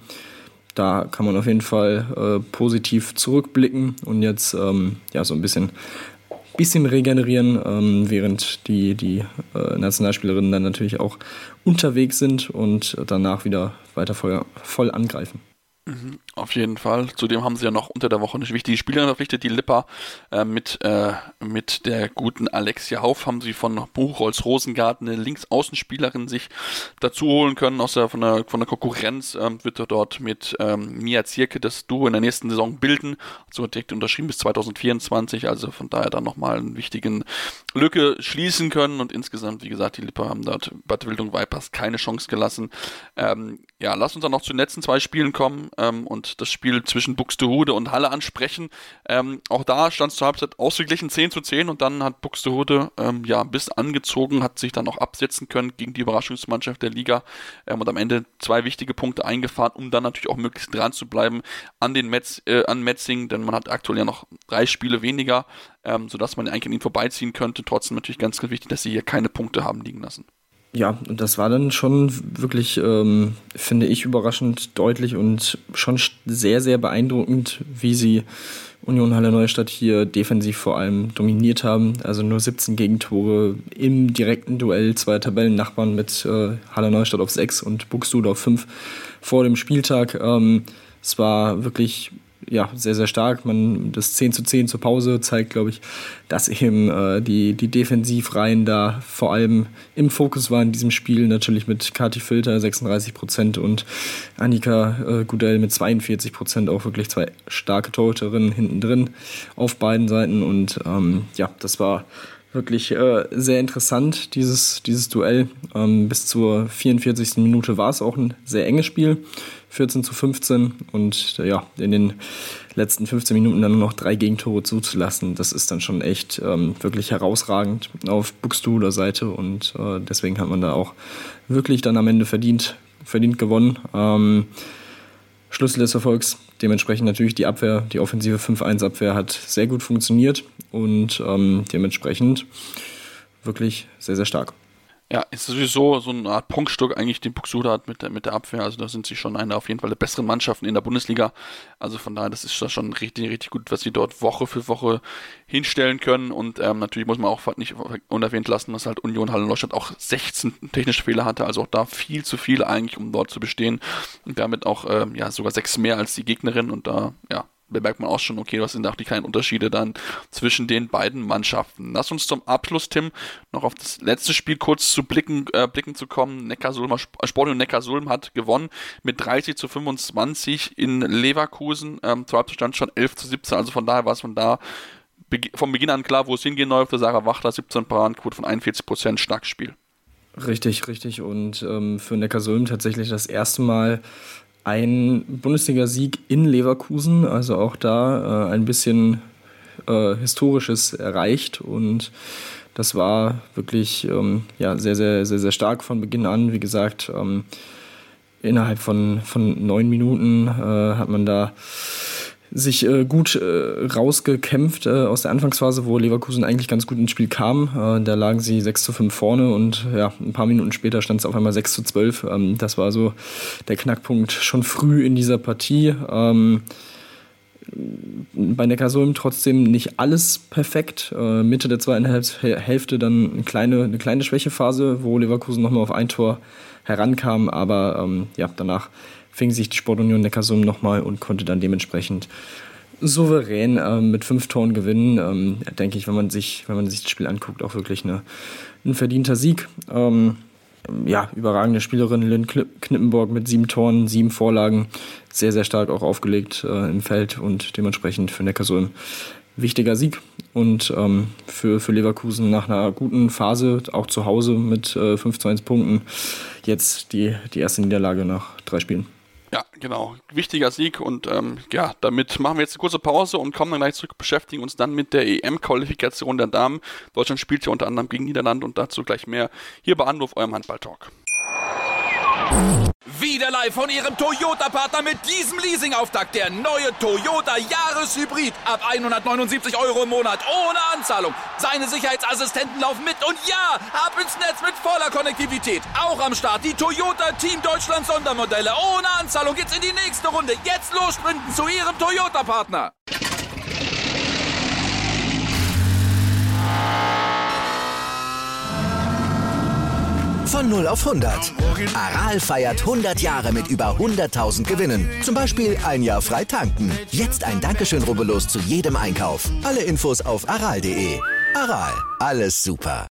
Da kann man auf jeden Fall äh, positiv zurückblicken und jetzt ähm, ja, so ein bisschen, bisschen regenerieren, ähm, während die, die äh, Nationalspielerinnen dann natürlich auch unterwegs sind und danach wieder weiter voll, voll angreifen. Mhm, auf jeden Fall. Zudem haben sie ja noch unter der Woche eine wichtige Spielerin verpflichtet, die Lipper, äh, mit, äh, mit der guten Alexia Hauf haben sie von Buchholz Rosengarten eine Linksaußenspielerin sich dazu holen können, aus der, von, der, von der Konkurrenz, ähm, wird er dort mit ähm, Mia Zierke das Duo in der nächsten Saison bilden, so direkt unterschrieben bis zweitausendvierundzwanzig, also von daher dann nochmal einen wichtigen Lücke schließen können, und insgesamt, wie gesagt, die Lipper haben dort Bad Wildungen Vipers keine Chance gelassen. Ähm, ja, lass uns dann noch zu den letzten zwei Spielen kommen ähm, und das Spiel zwischen Buxtehude und Halle ansprechen. Ähm, auch da stand es zur Halbzeit ausgeglichen zehn zu zehn, und dann hat Buxtehude ähm, ja bis angezogen, hat sich dann auch absetzen können gegen die Überraschungsmannschaft der Liga ähm, und am Ende zwei wichtige Punkte eingefahren, um dann natürlich auch möglichst dran zu bleiben an den Metz, äh, an Metzing, denn man hat aktuell ja noch drei Spiele weniger, ähm, sodass man eigentlich an ihnen vorbeiziehen könnte. Trotzdem natürlich ganz, ganz wichtig, dass sie hier keine Punkte haben liegen lassen. Ja, und das war dann schon wirklich, ähm, finde ich, überraschend deutlich und schon sehr, sehr beeindruckend, wie sie Union Halle Neustadt hier defensiv vor allem dominiert haben. Also nur siebzehn Gegentore im direkten Duell, zwei Tabellennachbarn mit äh, Halle Neustadt auf sechs und Buxtehude auf fünf vor dem Spieltag. Ähm, es war wirklich ja, sehr, sehr stark. Man, das zehn zu zehn zur Pause zeigt, glaube ich, dass eben äh, die, die Defensivreihen da vor allem im Fokus waren in diesem Spiel. Natürlich mit Kati Filter sechsunddreißig Prozent und Annika äh, Gudell mit zweiundvierzig Prozent, auch wirklich zwei starke Torhüterinnen hinten drin auf beiden Seiten. Und ähm, ja, das war wirklich äh, sehr interessant, dieses, dieses Duell. Ähm, bis zur vierundvierzigsten Minute war es auch ein sehr enges Spiel, vierzehn zu fünfzehn, und äh, ja, in den letzten fünfzehn Minuten dann nur noch drei Gegentore zuzulassen, das ist dann schon echt ähm, wirklich herausragend auf Buxtehuder Seite, und äh, deswegen hat man da auch wirklich dann am Ende verdient, verdient gewonnen. Ähm, Schlüssel des Erfolgs, dementsprechend natürlich die Abwehr, die offensive fünf eins Abwehr hat sehr gut funktioniert und ähm, dementsprechend wirklich sehr, sehr stark. Ja, ist sowieso so eine Art Prunkstück eigentlich, den Buxtehude hat mit der, mit der Abwehr. Also da sind sie schon eine auf jeden Fall der besseren Mannschaften in der Bundesliga. Also von daher, das ist schon richtig, richtig gut, was sie dort Woche für Woche hinstellen können. Und ähm, natürlich muss man auch nicht unerwähnt lassen, dass halt Union Halle Neustadt auch sechzehn technische Fehler hatte. Also auch da viel zu viel eigentlich, um dort zu bestehen. Und damit auch ähm, ja sogar sechs mehr als die Gegnerin. Und da ja bemerkt man auch schon, okay, was sind auch die kleinen Unterschiede dann zwischen den beiden Mannschaften. Lass uns zum Abschluss, Tim, noch auf das letzte Spiel kurz zu blicken, äh, blicken zu kommen. Neckarsulm, Sportunion Neckarsulm hat gewonnen mit dreißig zu fünfundzwanzig in Leverkusen. Ähm, zur Halbzeit stand schon elf zu siebzehn, also von daher war es von da be- vom Beginn an klar, wo es hingehen läuft. Sarah Wachter, siebzehn Paradenquote von einundvierzig Prozent, starkes Spiel. Richtig, richtig. Und ähm, für Neckarsulm tatsächlich das erste Mal ein Bundesliga-Sieg in Leverkusen, also auch da äh, ein bisschen äh, Historisches erreicht und das war wirklich ähm, ja, sehr, sehr, sehr, sehr stark von Beginn an. Wie gesagt, ähm, innerhalb von, von neun Minuten äh, hat man da sich äh, gut äh, rausgekämpft äh, aus der Anfangsphase, wo Leverkusen eigentlich ganz gut ins Spiel kam. Äh, da lagen sie sechs zu fünf vorne und ja, ein paar Minuten später stand es auf einmal sechs zu zwölf. Ähm, das war so der Knackpunkt schon früh in dieser Partie. Ähm, bei Neckarsulm trotzdem nicht alles perfekt. Äh, Mitte der zweiten Hälfte dann eine kleine, eine kleine Schwächephase, wo Leverkusen nochmal auf ein Tor herankam, aber ähm, ja, danach fing sich die Sportunion Neckarsulm nochmal und konnte dann dementsprechend souverän äh, mit fünf Toren gewinnen. Ähm, denke ich, wenn man sich, wenn man sich das Spiel anguckt, auch wirklich eine, ein verdienter Sieg. Ähm, ja, überragende Spielerin Lynn Knippenborg mit sieben Toren, sieben Vorlagen, sehr, sehr stark auch aufgelegt äh, im Feld und dementsprechend für Neckarsulm wichtiger Sieg. Und ähm, für, für Leverkusen nach einer guten Phase, auch zu Hause mit äh, fünf zu eins Punkten, jetzt die, die erste Niederlage nach drei Spielen. Ja, genau. Wichtiger Sieg und ähm, ja, damit machen wir jetzt eine kurze Pause und kommen dann gleich zurück, beschäftigen uns dann mit der E M-Qualifikation der Damen. Deutschland spielt ja unter anderem gegen Niederlande und dazu gleich mehr hier bei Anruf, eurem Handball-Talk. Wieder live von Ihrem Toyota-Partner mit diesem Leasing-Auftakt. Der neue Toyota Jahreshybrid. Ab hundertneunundsiebzig Euro im Monat. Ohne Anzahlung. Seine Sicherheitsassistenten laufen mit. Und ja, ab ins Netz mit voller Konnektivität. Auch am Start die Toyota Team Deutschland Sondermodelle. Ohne Anzahlung geht's in die nächste Runde. Jetzt los sprinten zu Ihrem Toyota-Partner. Von null auf hundert. Aral feiert hundert Jahre mit über hunderttausend Gewinnen. Zum Beispiel ein Jahr frei tanken. Jetzt ein Dankeschön, rubbellos zu jedem Einkauf. Alle Infos auf aral punkt de. Aral, alles super.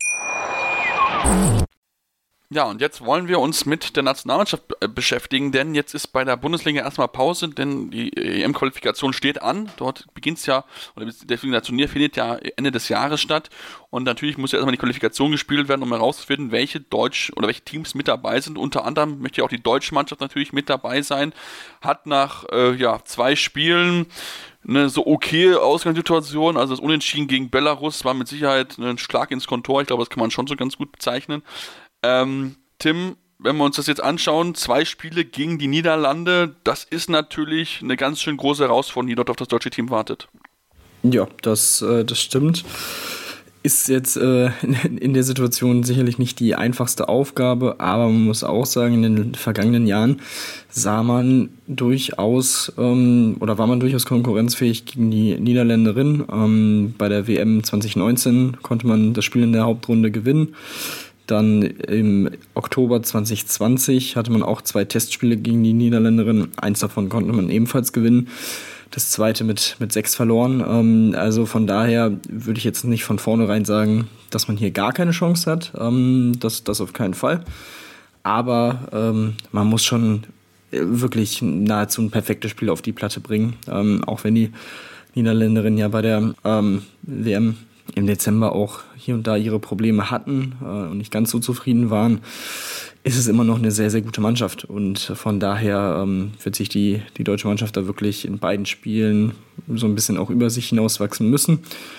Ja, und jetzt wollen wir uns mit der Nationalmannschaft beschäftigen, denn jetzt ist bei der Bundesliga erstmal Pause, denn die E M-Qualifikation steht an. Dort beginnt es ja, oder deswegen das Turnier findet ja Ende des Jahres statt. Und natürlich muss ja erstmal die Qualifikation gespielt werden, um herauszufinden, welche Deutsch oder welche Teams mit dabei sind. Unter anderem möchte ja auch die deutsche Mannschaft natürlich mit dabei sein. Hat nach äh, ja, zwei Spielen eine so okay Ausgangssituation, also das Unentschieden gegen Belarus war mit Sicherheit ein Schlag ins Kontor. Ich glaube, das kann man schon so ganz gut bezeichnen. Ähm, Tim, wenn wir uns das jetzt anschauen, zwei Spiele gegen die Niederlande, das ist natürlich eine ganz schön große Herausforderung, die dort auf das deutsche Team wartet. Ja, das, äh, das stimmt. Ist jetzt äh, in, in der Situation sicherlich nicht die einfachste Aufgabe, aber man muss auch sagen, in den vergangenen Jahren sah man durchaus ähm, oder war man durchaus konkurrenzfähig gegen die Niederländerin. Ähm, bei der W M zwanzig neunzehn konnte man das Spiel in der Hauptrunde gewinnen. Dann im Oktober zwanzig zwanzig hatte man auch zwei Testspiele gegen die Niederländerin. Eins davon konnte man ebenfalls gewinnen. Das zweite mit, mit sechs verloren. Ähm, also von daher würde ich jetzt nicht von vornherein sagen, dass man hier gar keine Chance hat. Ähm, das, das auf keinen Fall. Aber ähm, man muss schon wirklich nahezu ein perfektes Spiel auf die Platte bringen. Ähm, auch wenn die Niederländerin ja bei der ähm, W M im Dezember auch hier und da ihre Probleme hatten äh, und nicht ganz so zufrieden waren, ist es immer noch eine sehr, sehr gute Mannschaft. Und von daher ähm, wird sich die, die deutsche Mannschaft da wirklich in beiden Spielen so ein bisschen auch über sich hinauswachsen müssen.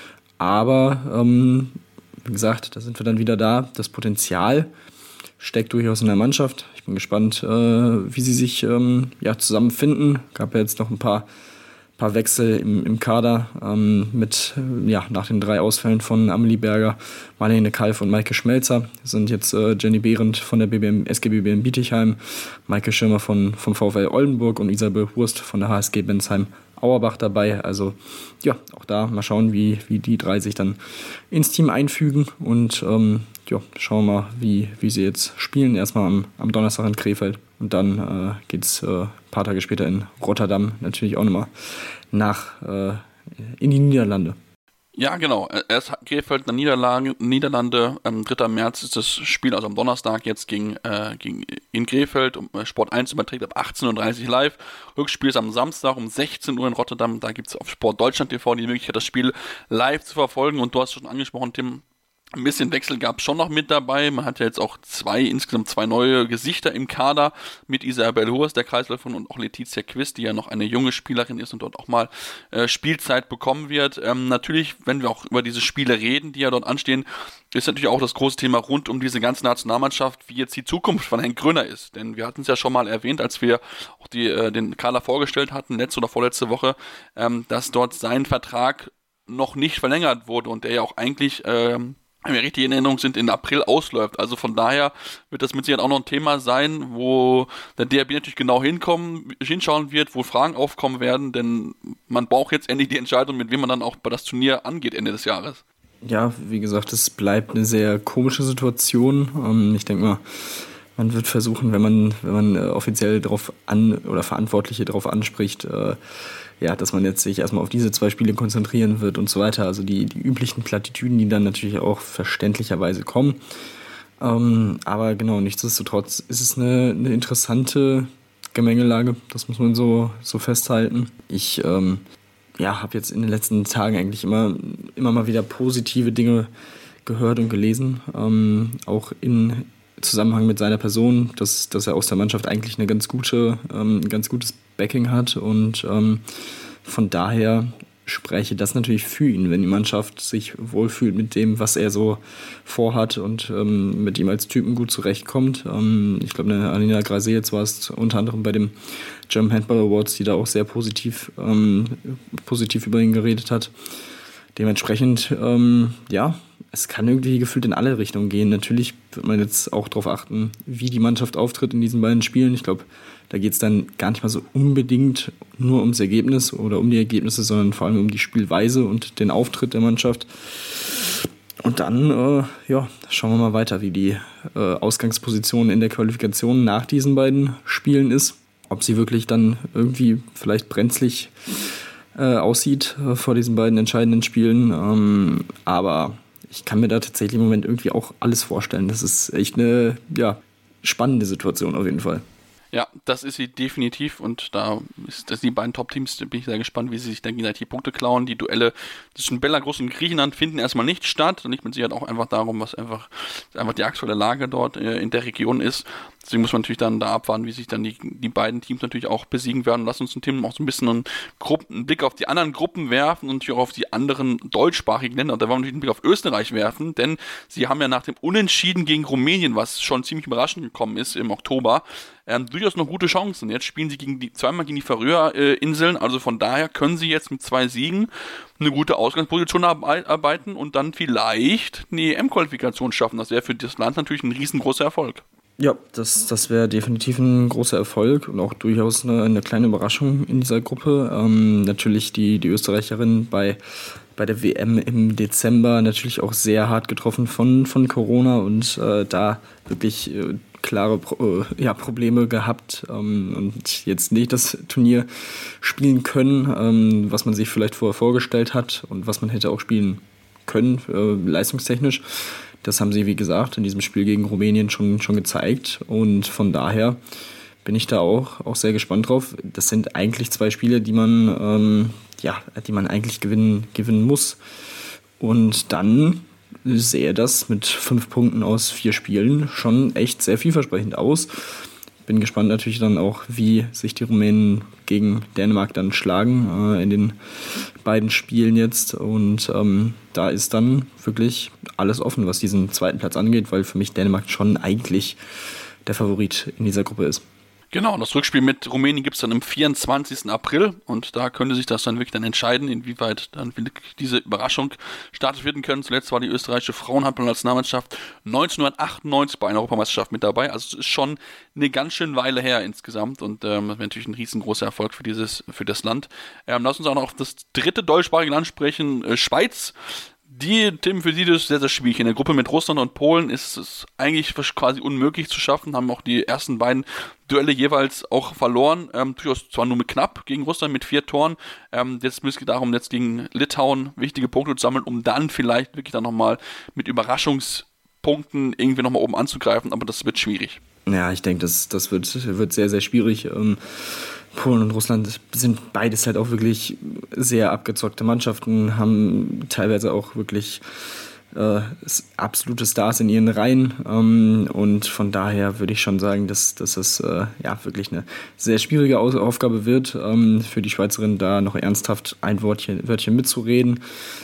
Aber, ähm, wie gesagt, da sind wir dann wieder da. Das Potenzial steckt durchaus in der Mannschaft. Ich bin gespannt, äh, wie sie sich ähm, ja, zusammenfinden. Gab ja jetzt noch ein paar paar Wechsel im, im Kader ähm, mit, ja, nach den drei Ausfällen von Amelie Berger, Marlene Kalf und Maike Schmelzer sind jetzt äh, Jenny Behrendt von der B B M, S G B B M Bietigheim, Maike Schirmer von, vom VfL Oldenburg und Isabel Hurst von der H S G Bensheim Auerbach dabei. Also ja, auch da mal schauen, wie, wie die drei sich dann ins Team einfügen und ähm, ja, schauen wir mal, wie, wie sie jetzt spielen. Erstmal am, am Donnerstag in Krefeld und Und dann äh, geht es äh, ein paar Tage später in Rotterdam natürlich auch nochmal nach äh, in die Niederlande. Ja, genau. Erst Krefeld, dann Niederlage, Niederlande. Am dritten März ist das Spiel, also am Donnerstag jetzt gegen, äh, gegen in Krefeld. Sport eins überträgt ab achtzehn Uhr dreißig live. Rückspiel ist am Samstag um sechzehn Uhr in Rotterdam. Da gibt es auf Sport Deutschland T V die Möglichkeit, das Spiel live zu verfolgen. Und du hast schon angesprochen, Tim, ein bisschen Wechsel gab es schon noch mit dabei. Man hat ja jetzt auch zwei, insgesamt zwei neue Gesichter im Kader mit Isabel Hurst, der Kreisläuferin, und auch Letizia Quist, die ja noch eine junge Spielerin ist und dort auch mal äh, Spielzeit bekommen wird. Ähm, natürlich, wenn wir auch über diese Spiele reden, die ja dort anstehen, ist natürlich auch das große Thema rund um diese ganze Nationalmannschaft, wie jetzt die Zukunft von Henk Gröner ist. Denn wir hatten es ja schon mal erwähnt, als wir auch die, äh, den Kader vorgestellt hatten, letzte oder vorletzte Woche, ähm, dass dort sein Vertrag noch nicht verlängert wurde und der ja auch eigentlich ähm, wenn wir richtig in Erinnerung sind, in April ausläuft. Also von daher wird das mit Sicherheit auch noch ein Thema sein, wo der D H B natürlich genau hinkommen, hinschauen wird, wo Fragen aufkommen werden, denn man braucht jetzt endlich die Entscheidung, mit wem man dann auch bei das Turnier angeht Ende des Jahres. Ja, wie gesagt, es bleibt eine sehr komische Situation. Ähm, ich denke mal, man wird versuchen, wenn man, wenn man äh, offiziell darauf an oder Verantwortliche darauf anspricht, äh, ja, dass man jetzt sich erstmal auf diese zwei Spiele konzentrieren wird und so weiter. Also die, die üblichen Plattitüden, die dann natürlich auch verständlicherweise kommen. Ähm, aber genau, nichtsdestotrotz ist es eine, eine interessante Gemengelage. Das muss man so, so festhalten. Ich ähm, ja, habe jetzt in den letzten Tagen eigentlich immer, immer mal wieder positive Dinge gehört und gelesen. Ähm, auch in Zusammenhang mit seiner Person, dass, dass er aus der Mannschaft eigentlich eine ganz gute, ähm, ein ganz gutes Backing hat und ähm, von daher spreche das natürlich für ihn, wenn die Mannschaft sich wohlfühlt mit dem, was er so vorhat und ähm, mit ihm als Typen gut zurechtkommt. Ähm, ich glaube, eine Alina Greise jetzt war es unter anderem bei dem German Handball Awards, die da auch sehr positiv, ähm, positiv über ihn geredet hat. Dementsprechend, ähm, ja, es kann irgendwie gefühlt in alle Richtungen gehen. Natürlich wird man jetzt auch darauf achten, wie die Mannschaft auftritt in diesen beiden Spielen. Ich glaube, da geht es dann gar nicht mal so unbedingt nur ums Ergebnis oder um die Ergebnisse, sondern vor allem um die Spielweise und den Auftritt der Mannschaft. Und dann, äh, ja, schauen wir mal weiter, wie die äh, Ausgangsposition in der Qualifikation nach diesen beiden Spielen ist. Ob sie wirklich dann irgendwie vielleicht brenzlig äh, aussieht äh, vor diesen beiden entscheidenden Spielen. Ähm, aber ich kann mir da tatsächlich im Moment irgendwie auch alles vorstellen. Das ist echt eine, ja, spannende Situation auf jeden Fall. Ja, das ist sie definitiv und da ist das die beiden Top-Teams, da bin ich sehr gespannt, wie sie sich dann gegenseitig die Punkte klauen. Die Duelle zwischen Belarus und Griechenland finden erstmal nicht statt und nicht mit Sicherheit auch einfach darum, was einfach, einfach die aktuelle Lage dort äh, in der Region ist. Deswegen muss man natürlich dann da abwarten, wie sich dann die, die beiden Teams natürlich auch besiegen werden. Lass uns ein Team auch so ein bisschen einen, Gruppen, einen Blick auf die anderen Gruppen werfen und natürlich auch auf die anderen deutschsprachigen Länder. Und da wollen wir natürlich einen Blick auf Österreich werfen, denn sie haben ja nach dem Unentschieden gegen Rumänien, was schon ziemlich überraschend gekommen ist im Oktober, ähm, durchaus noch gute Chancen. Jetzt spielen sie gegen die, zweimal gegen die Färöer-Inseln, also von daher können sie jetzt mit zwei Siegen eine gute Ausgangsposition arbeiten und dann vielleicht eine E M-Qualifikation schaffen. Das wäre für das Land natürlich ein riesengroßer Erfolg. Ja, das, das wäre definitiv ein großer Erfolg und auch durchaus eine, eine kleine Überraschung in dieser Gruppe. Ähm, natürlich die, die Österreicherin bei, bei der W M im Dezember natürlich auch sehr hart getroffen von, von Corona und äh, da wirklich äh, klare Pro, äh, ja, Probleme gehabt ähm, und jetzt nicht das Turnier spielen können, ähm, was man sich vielleicht vorher vorgestellt hat und was man hätte auch spielen können, äh, leistungstechnisch. Das haben sie, wie gesagt, in diesem Spiel gegen Rumänien schon, schon gezeigt. Und von daher bin ich da auch, auch sehr gespannt drauf. Das sind eigentlich zwei Spiele, die man, ähm, ja, die man eigentlich gewinnen, gewinnen muss. Und dann sehe das mit fünf Punkten aus vier Spielen schon echt sehr vielversprechend aus. Bin gespannt natürlich dann auch, wie sich die Rumänen gegen Dänemark dann schlagen äh, in den beiden Spielen jetzt. Und ähm, da ist dann wirklich alles offen, was diesen zweiten Platz angeht, weil für mich Dänemark schon eigentlich der Favorit in dieser Gruppe ist. Genau, das Rückspiel mit Rumänien gibt es dann am vierundzwanzigsten April und da könnte sich das dann wirklich dann entscheiden, inwieweit dann diese Überraschung startet werden können. Zuletzt war die österreichische Frauenhandball-Nationalmannschaft neunzehnhundertachtundneunzig bei einer Europameisterschaft mit dabei. Also es ist schon eine ganz schön Weile her insgesamt und ähm, das wäre natürlich ein riesengroßer Erfolg für dieses für das Land. Ähm, lass uns auch noch auf das dritte deutschsprachige Land sprechen, äh, Schweiz. Die, Tim, für die das ist sehr, sehr schwierig. In der Gruppe mit Russland und Polen ist es eigentlich quasi unmöglich zu schaffen, haben auch die ersten beiden Duelle jeweils auch verloren, ähm, durchaus zwar nur mit knapp gegen Russland mit vier Toren, ähm, jetzt müsste es darum, jetzt gegen Litauen wichtige Punkte zu sammeln, um dann vielleicht wirklich dann nochmal mit Überraschungspunkten irgendwie nochmal oben anzugreifen, aber das wird schwierig. Ja, ich denke, das, das wird, wird sehr, sehr schwierig. Ähm, Polen und Russland sind beides halt auch wirklich sehr abgezockte Mannschaften, haben teilweise auch wirklich äh, absolute Stars in ihren Reihen. Ähm, und von daher würde ich schon sagen, dass, dass es äh, ja, wirklich eine sehr schwierige Aus- Aufgabe wird, ähm, für die Schweizerin da noch ernsthaft ein Wörtchen, Wörtchen mitzureden.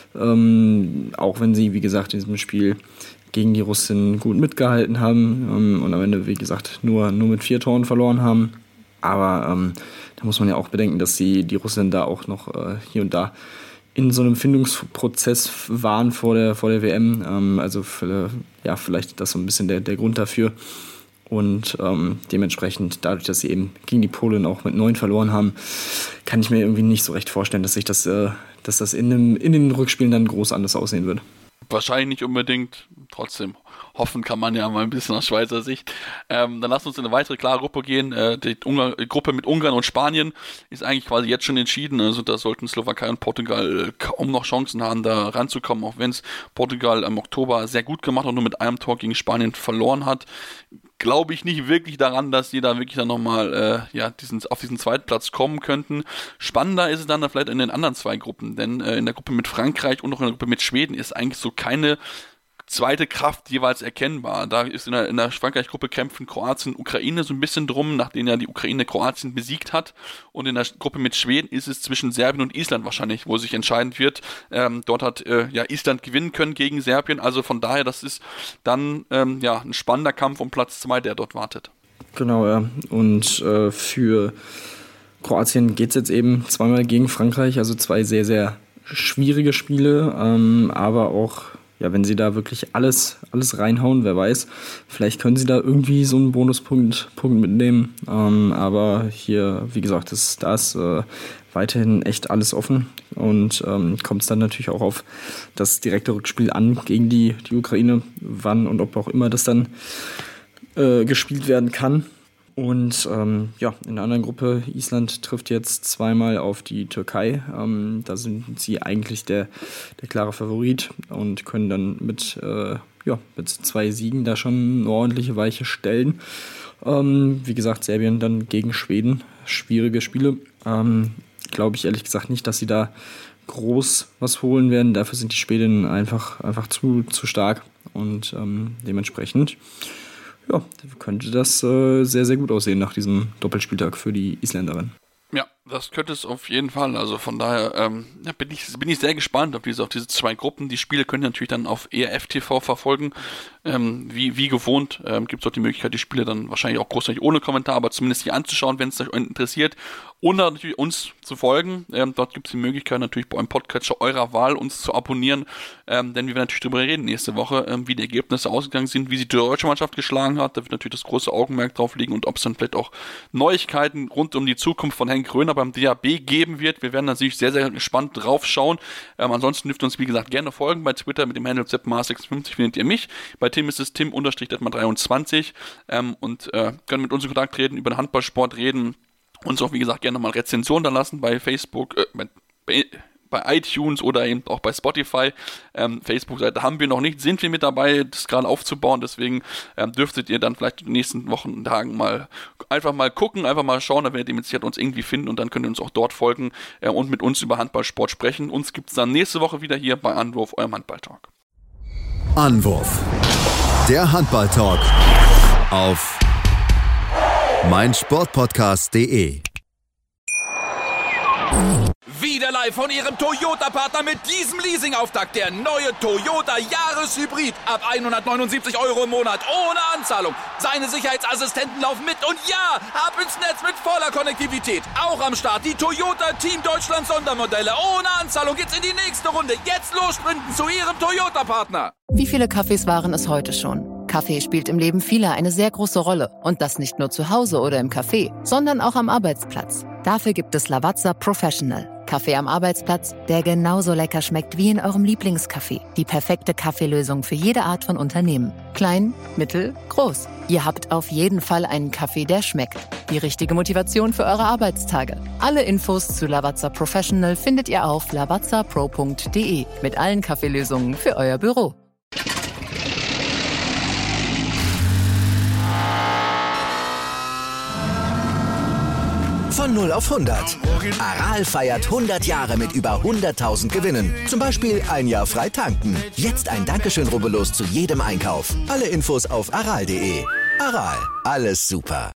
Ähm, auch wenn sie, wie gesagt, in diesem Spiel gegen die Russen gut mitgehalten haben ähm, und am Ende, wie gesagt, nur, nur mit vier Toren verloren haben. Aber ähm, da muss man ja auch bedenken, dass die, die Russen da auch noch äh, hier und da in so einem Findungsprozess waren vor der, vor der W M. Ähm, also für, ja, vielleicht ist das so ein bisschen der, der Grund dafür. Und ähm, dementsprechend, dadurch, dass sie eben gegen die Polen auch mit neun verloren haben, kann ich mir irgendwie nicht so recht vorstellen, dass sich das, äh, dass das in, dem, in den Rückspielen dann groß anders aussehen wird. Wahrscheinlich nicht unbedingt, trotzdem hoffen kann man ja mal ein bisschen aus Schweizer Sicht. Ähm, dann lasst uns in eine weitere klare Gruppe gehen. Äh, die Ungar- Gruppe mit Ungarn und Spanien ist eigentlich quasi jetzt schon entschieden. Also da sollten Slowakei und Portugal kaum noch Chancen haben, da ranzukommen, auch wenn es Portugal im Oktober sehr gut gemacht und nur mit einem Tor gegen Spanien verloren hat. Glaube ich nicht wirklich daran, dass die da wirklich dann nochmal äh, ja, diesen, auf diesen zweiten Platz kommen könnten. Spannender ist es dann, dann vielleicht in den anderen zwei Gruppen, denn äh, in der Gruppe mit Frankreich und auch in der Gruppe mit Schweden ist eigentlich so keine zweite Kraft jeweils erkennbar. Da ist in der, in der Frankreich-Gruppe kämpfen Kroatien und Ukraine so ein bisschen drum, nachdem ja die Ukraine Kroatien besiegt hat. Und in der Gruppe mit Schweden ist es zwischen Serbien und Island wahrscheinlich, wo sich entscheidend wird. Ähm, dort hat äh, ja Island gewinnen können gegen Serbien. Also von daher, das ist dann ähm, ja ein spannender Kampf um Platz zwei, der dort wartet. Genau, ja. Und äh, für Kroatien geht es jetzt eben zweimal gegen Frankreich. Also zwei sehr, sehr schwierige Spiele, ähm, aber auch ja, wenn sie da wirklich alles, alles reinhauen, wer weiß, vielleicht können sie da irgendwie so einen Bonuspunkt Punkt mitnehmen. Ähm, aber hier, wie gesagt, ist das äh, weiterhin echt alles offen und ähm, kommt es dann natürlich auch auf das direkte Rückspiel an gegen die, die Ukraine, wann und ob auch immer das dann äh, gespielt werden kann. Und ähm, ja, in der anderen Gruppe, Island trifft jetzt zweimal auf die Türkei. Ähm, da sind sie eigentlich der, der klare Favorit und können dann mit, äh, ja, mit zwei Siegen da schon eine ordentliche Weiche stellen. Ähm, wie gesagt, Serbien dann gegen Schweden. Schwierige Spiele. Ähm, glaube ich ehrlich gesagt nicht, dass sie da groß was holen werden. Dafür sind die Schweden einfach, einfach zu, zu stark und ähm, dementsprechend ja, könnte das äh, sehr, sehr gut aussehen nach diesem Doppelspieltag für die Isländerin. Ja, das könnte es auf jeden Fall. Also von daher ähm, ja, bin ich bin ich sehr gespannt auf diese auf diese zwei Gruppen. Die Spiele könnt ihr natürlich dann auf E R F T V verfolgen. Ähm, wie, wie gewohnt ähm, gibt es dort die Möglichkeit, die Spiele dann wahrscheinlich auch großartig ohne Kommentar, aber zumindest hier anzuschauen, wenn es euch interessiert. Und natürlich uns zu folgen. Ähm, dort gibt es die Möglichkeit natürlich bei eurem Podcatcher eurer Wahl uns zu abonnieren, ähm, denn wir werden natürlich darüber reden nächste Woche, ähm, wie die Ergebnisse ausgegangen sind, wie sie die deutsche Mannschaft geschlagen hat. Da wird natürlich das große Augenmerk drauf liegen und ob es dann vielleicht auch Neuigkeiten rund um die Zukunft von Henk Röhner beim D A B geben wird. Wir werden natürlich sehr, sehr gespannt drauf schauen. Ähm, ansonsten dürft ihr uns, wie gesagt, gerne folgen. Bei Twitter mit dem Handle sepp mar sechsundfünfzig findet ihr mich. Bei Tim ist es tim detmar dreiundzwanzig ähm, und äh, können mit uns in Kontakt treten, über den Handballsport reden. Uns auch, wie gesagt, gerne mal Rezensionen da lassen bei Facebook, äh, bei, bei iTunes oder eben auch bei Spotify. Ähm, Facebook-Seite haben wir noch nicht, sind wir mit dabei, das gerade aufzubauen. Deswegen ähm, dürftet ihr dann vielleicht in den nächsten Wochen und Tagen mal einfach mal gucken, einfach mal schauen, da werdet ihr mit Sicherheit uns irgendwie finden und dann könnt ihr uns auch dort folgen äh, und mit uns über Handballsport sprechen. Uns gibt es dann nächste Woche wieder hier bei Anwurf, eurem Handballtalk. Anwurf. Der Handballtalk auf meinsportpodcast punkt de. Wieder live von Ihrem Toyota-Partner mit diesem Leasing-Auftakt. Der neue Toyota Jahreshybrid. Ab hundertneunundsiebzig Euro im Monat. Ohne Anzahlung. Seine Sicherheitsassistenten laufen mit. Und ja, ab ins Netz mit voller Konnektivität. Auch am Start die Toyota Team Deutschland Sondermodelle. Ohne Anzahlung geht's in die nächste Runde. Jetzt los sprinten zu Ihrem Toyota-Partner. Wie viele Kaffees waren es heute schon? Kaffee spielt im Leben vieler eine sehr große Rolle. Und das nicht nur zu Hause oder im Café, sondern auch am Arbeitsplatz. Dafür gibt es Lavazza Professional. Kaffee am Arbeitsplatz, der genauso lecker schmeckt wie in eurem Lieblingscafé. Die perfekte Kaffeelösung für jede Art von Unternehmen. Klein, mittel, groß. Ihr habt auf jeden Fall einen Kaffee, der schmeckt. Die richtige Motivation für eure Arbeitstage. Alle Infos zu Lavazza Professional findet ihr auf lavazza pro punkt de mit allen Kaffeelösungen für euer Büro. Von null auf hundert. Aral feiert hundert Jahre mit über hunderttausend Gewinnen. Zum Beispiel ein Jahr frei tanken. Jetzt ein Dankeschön, rubbellos zu jedem Einkauf. Alle Infos auf aral punkt de. Aral, alles super.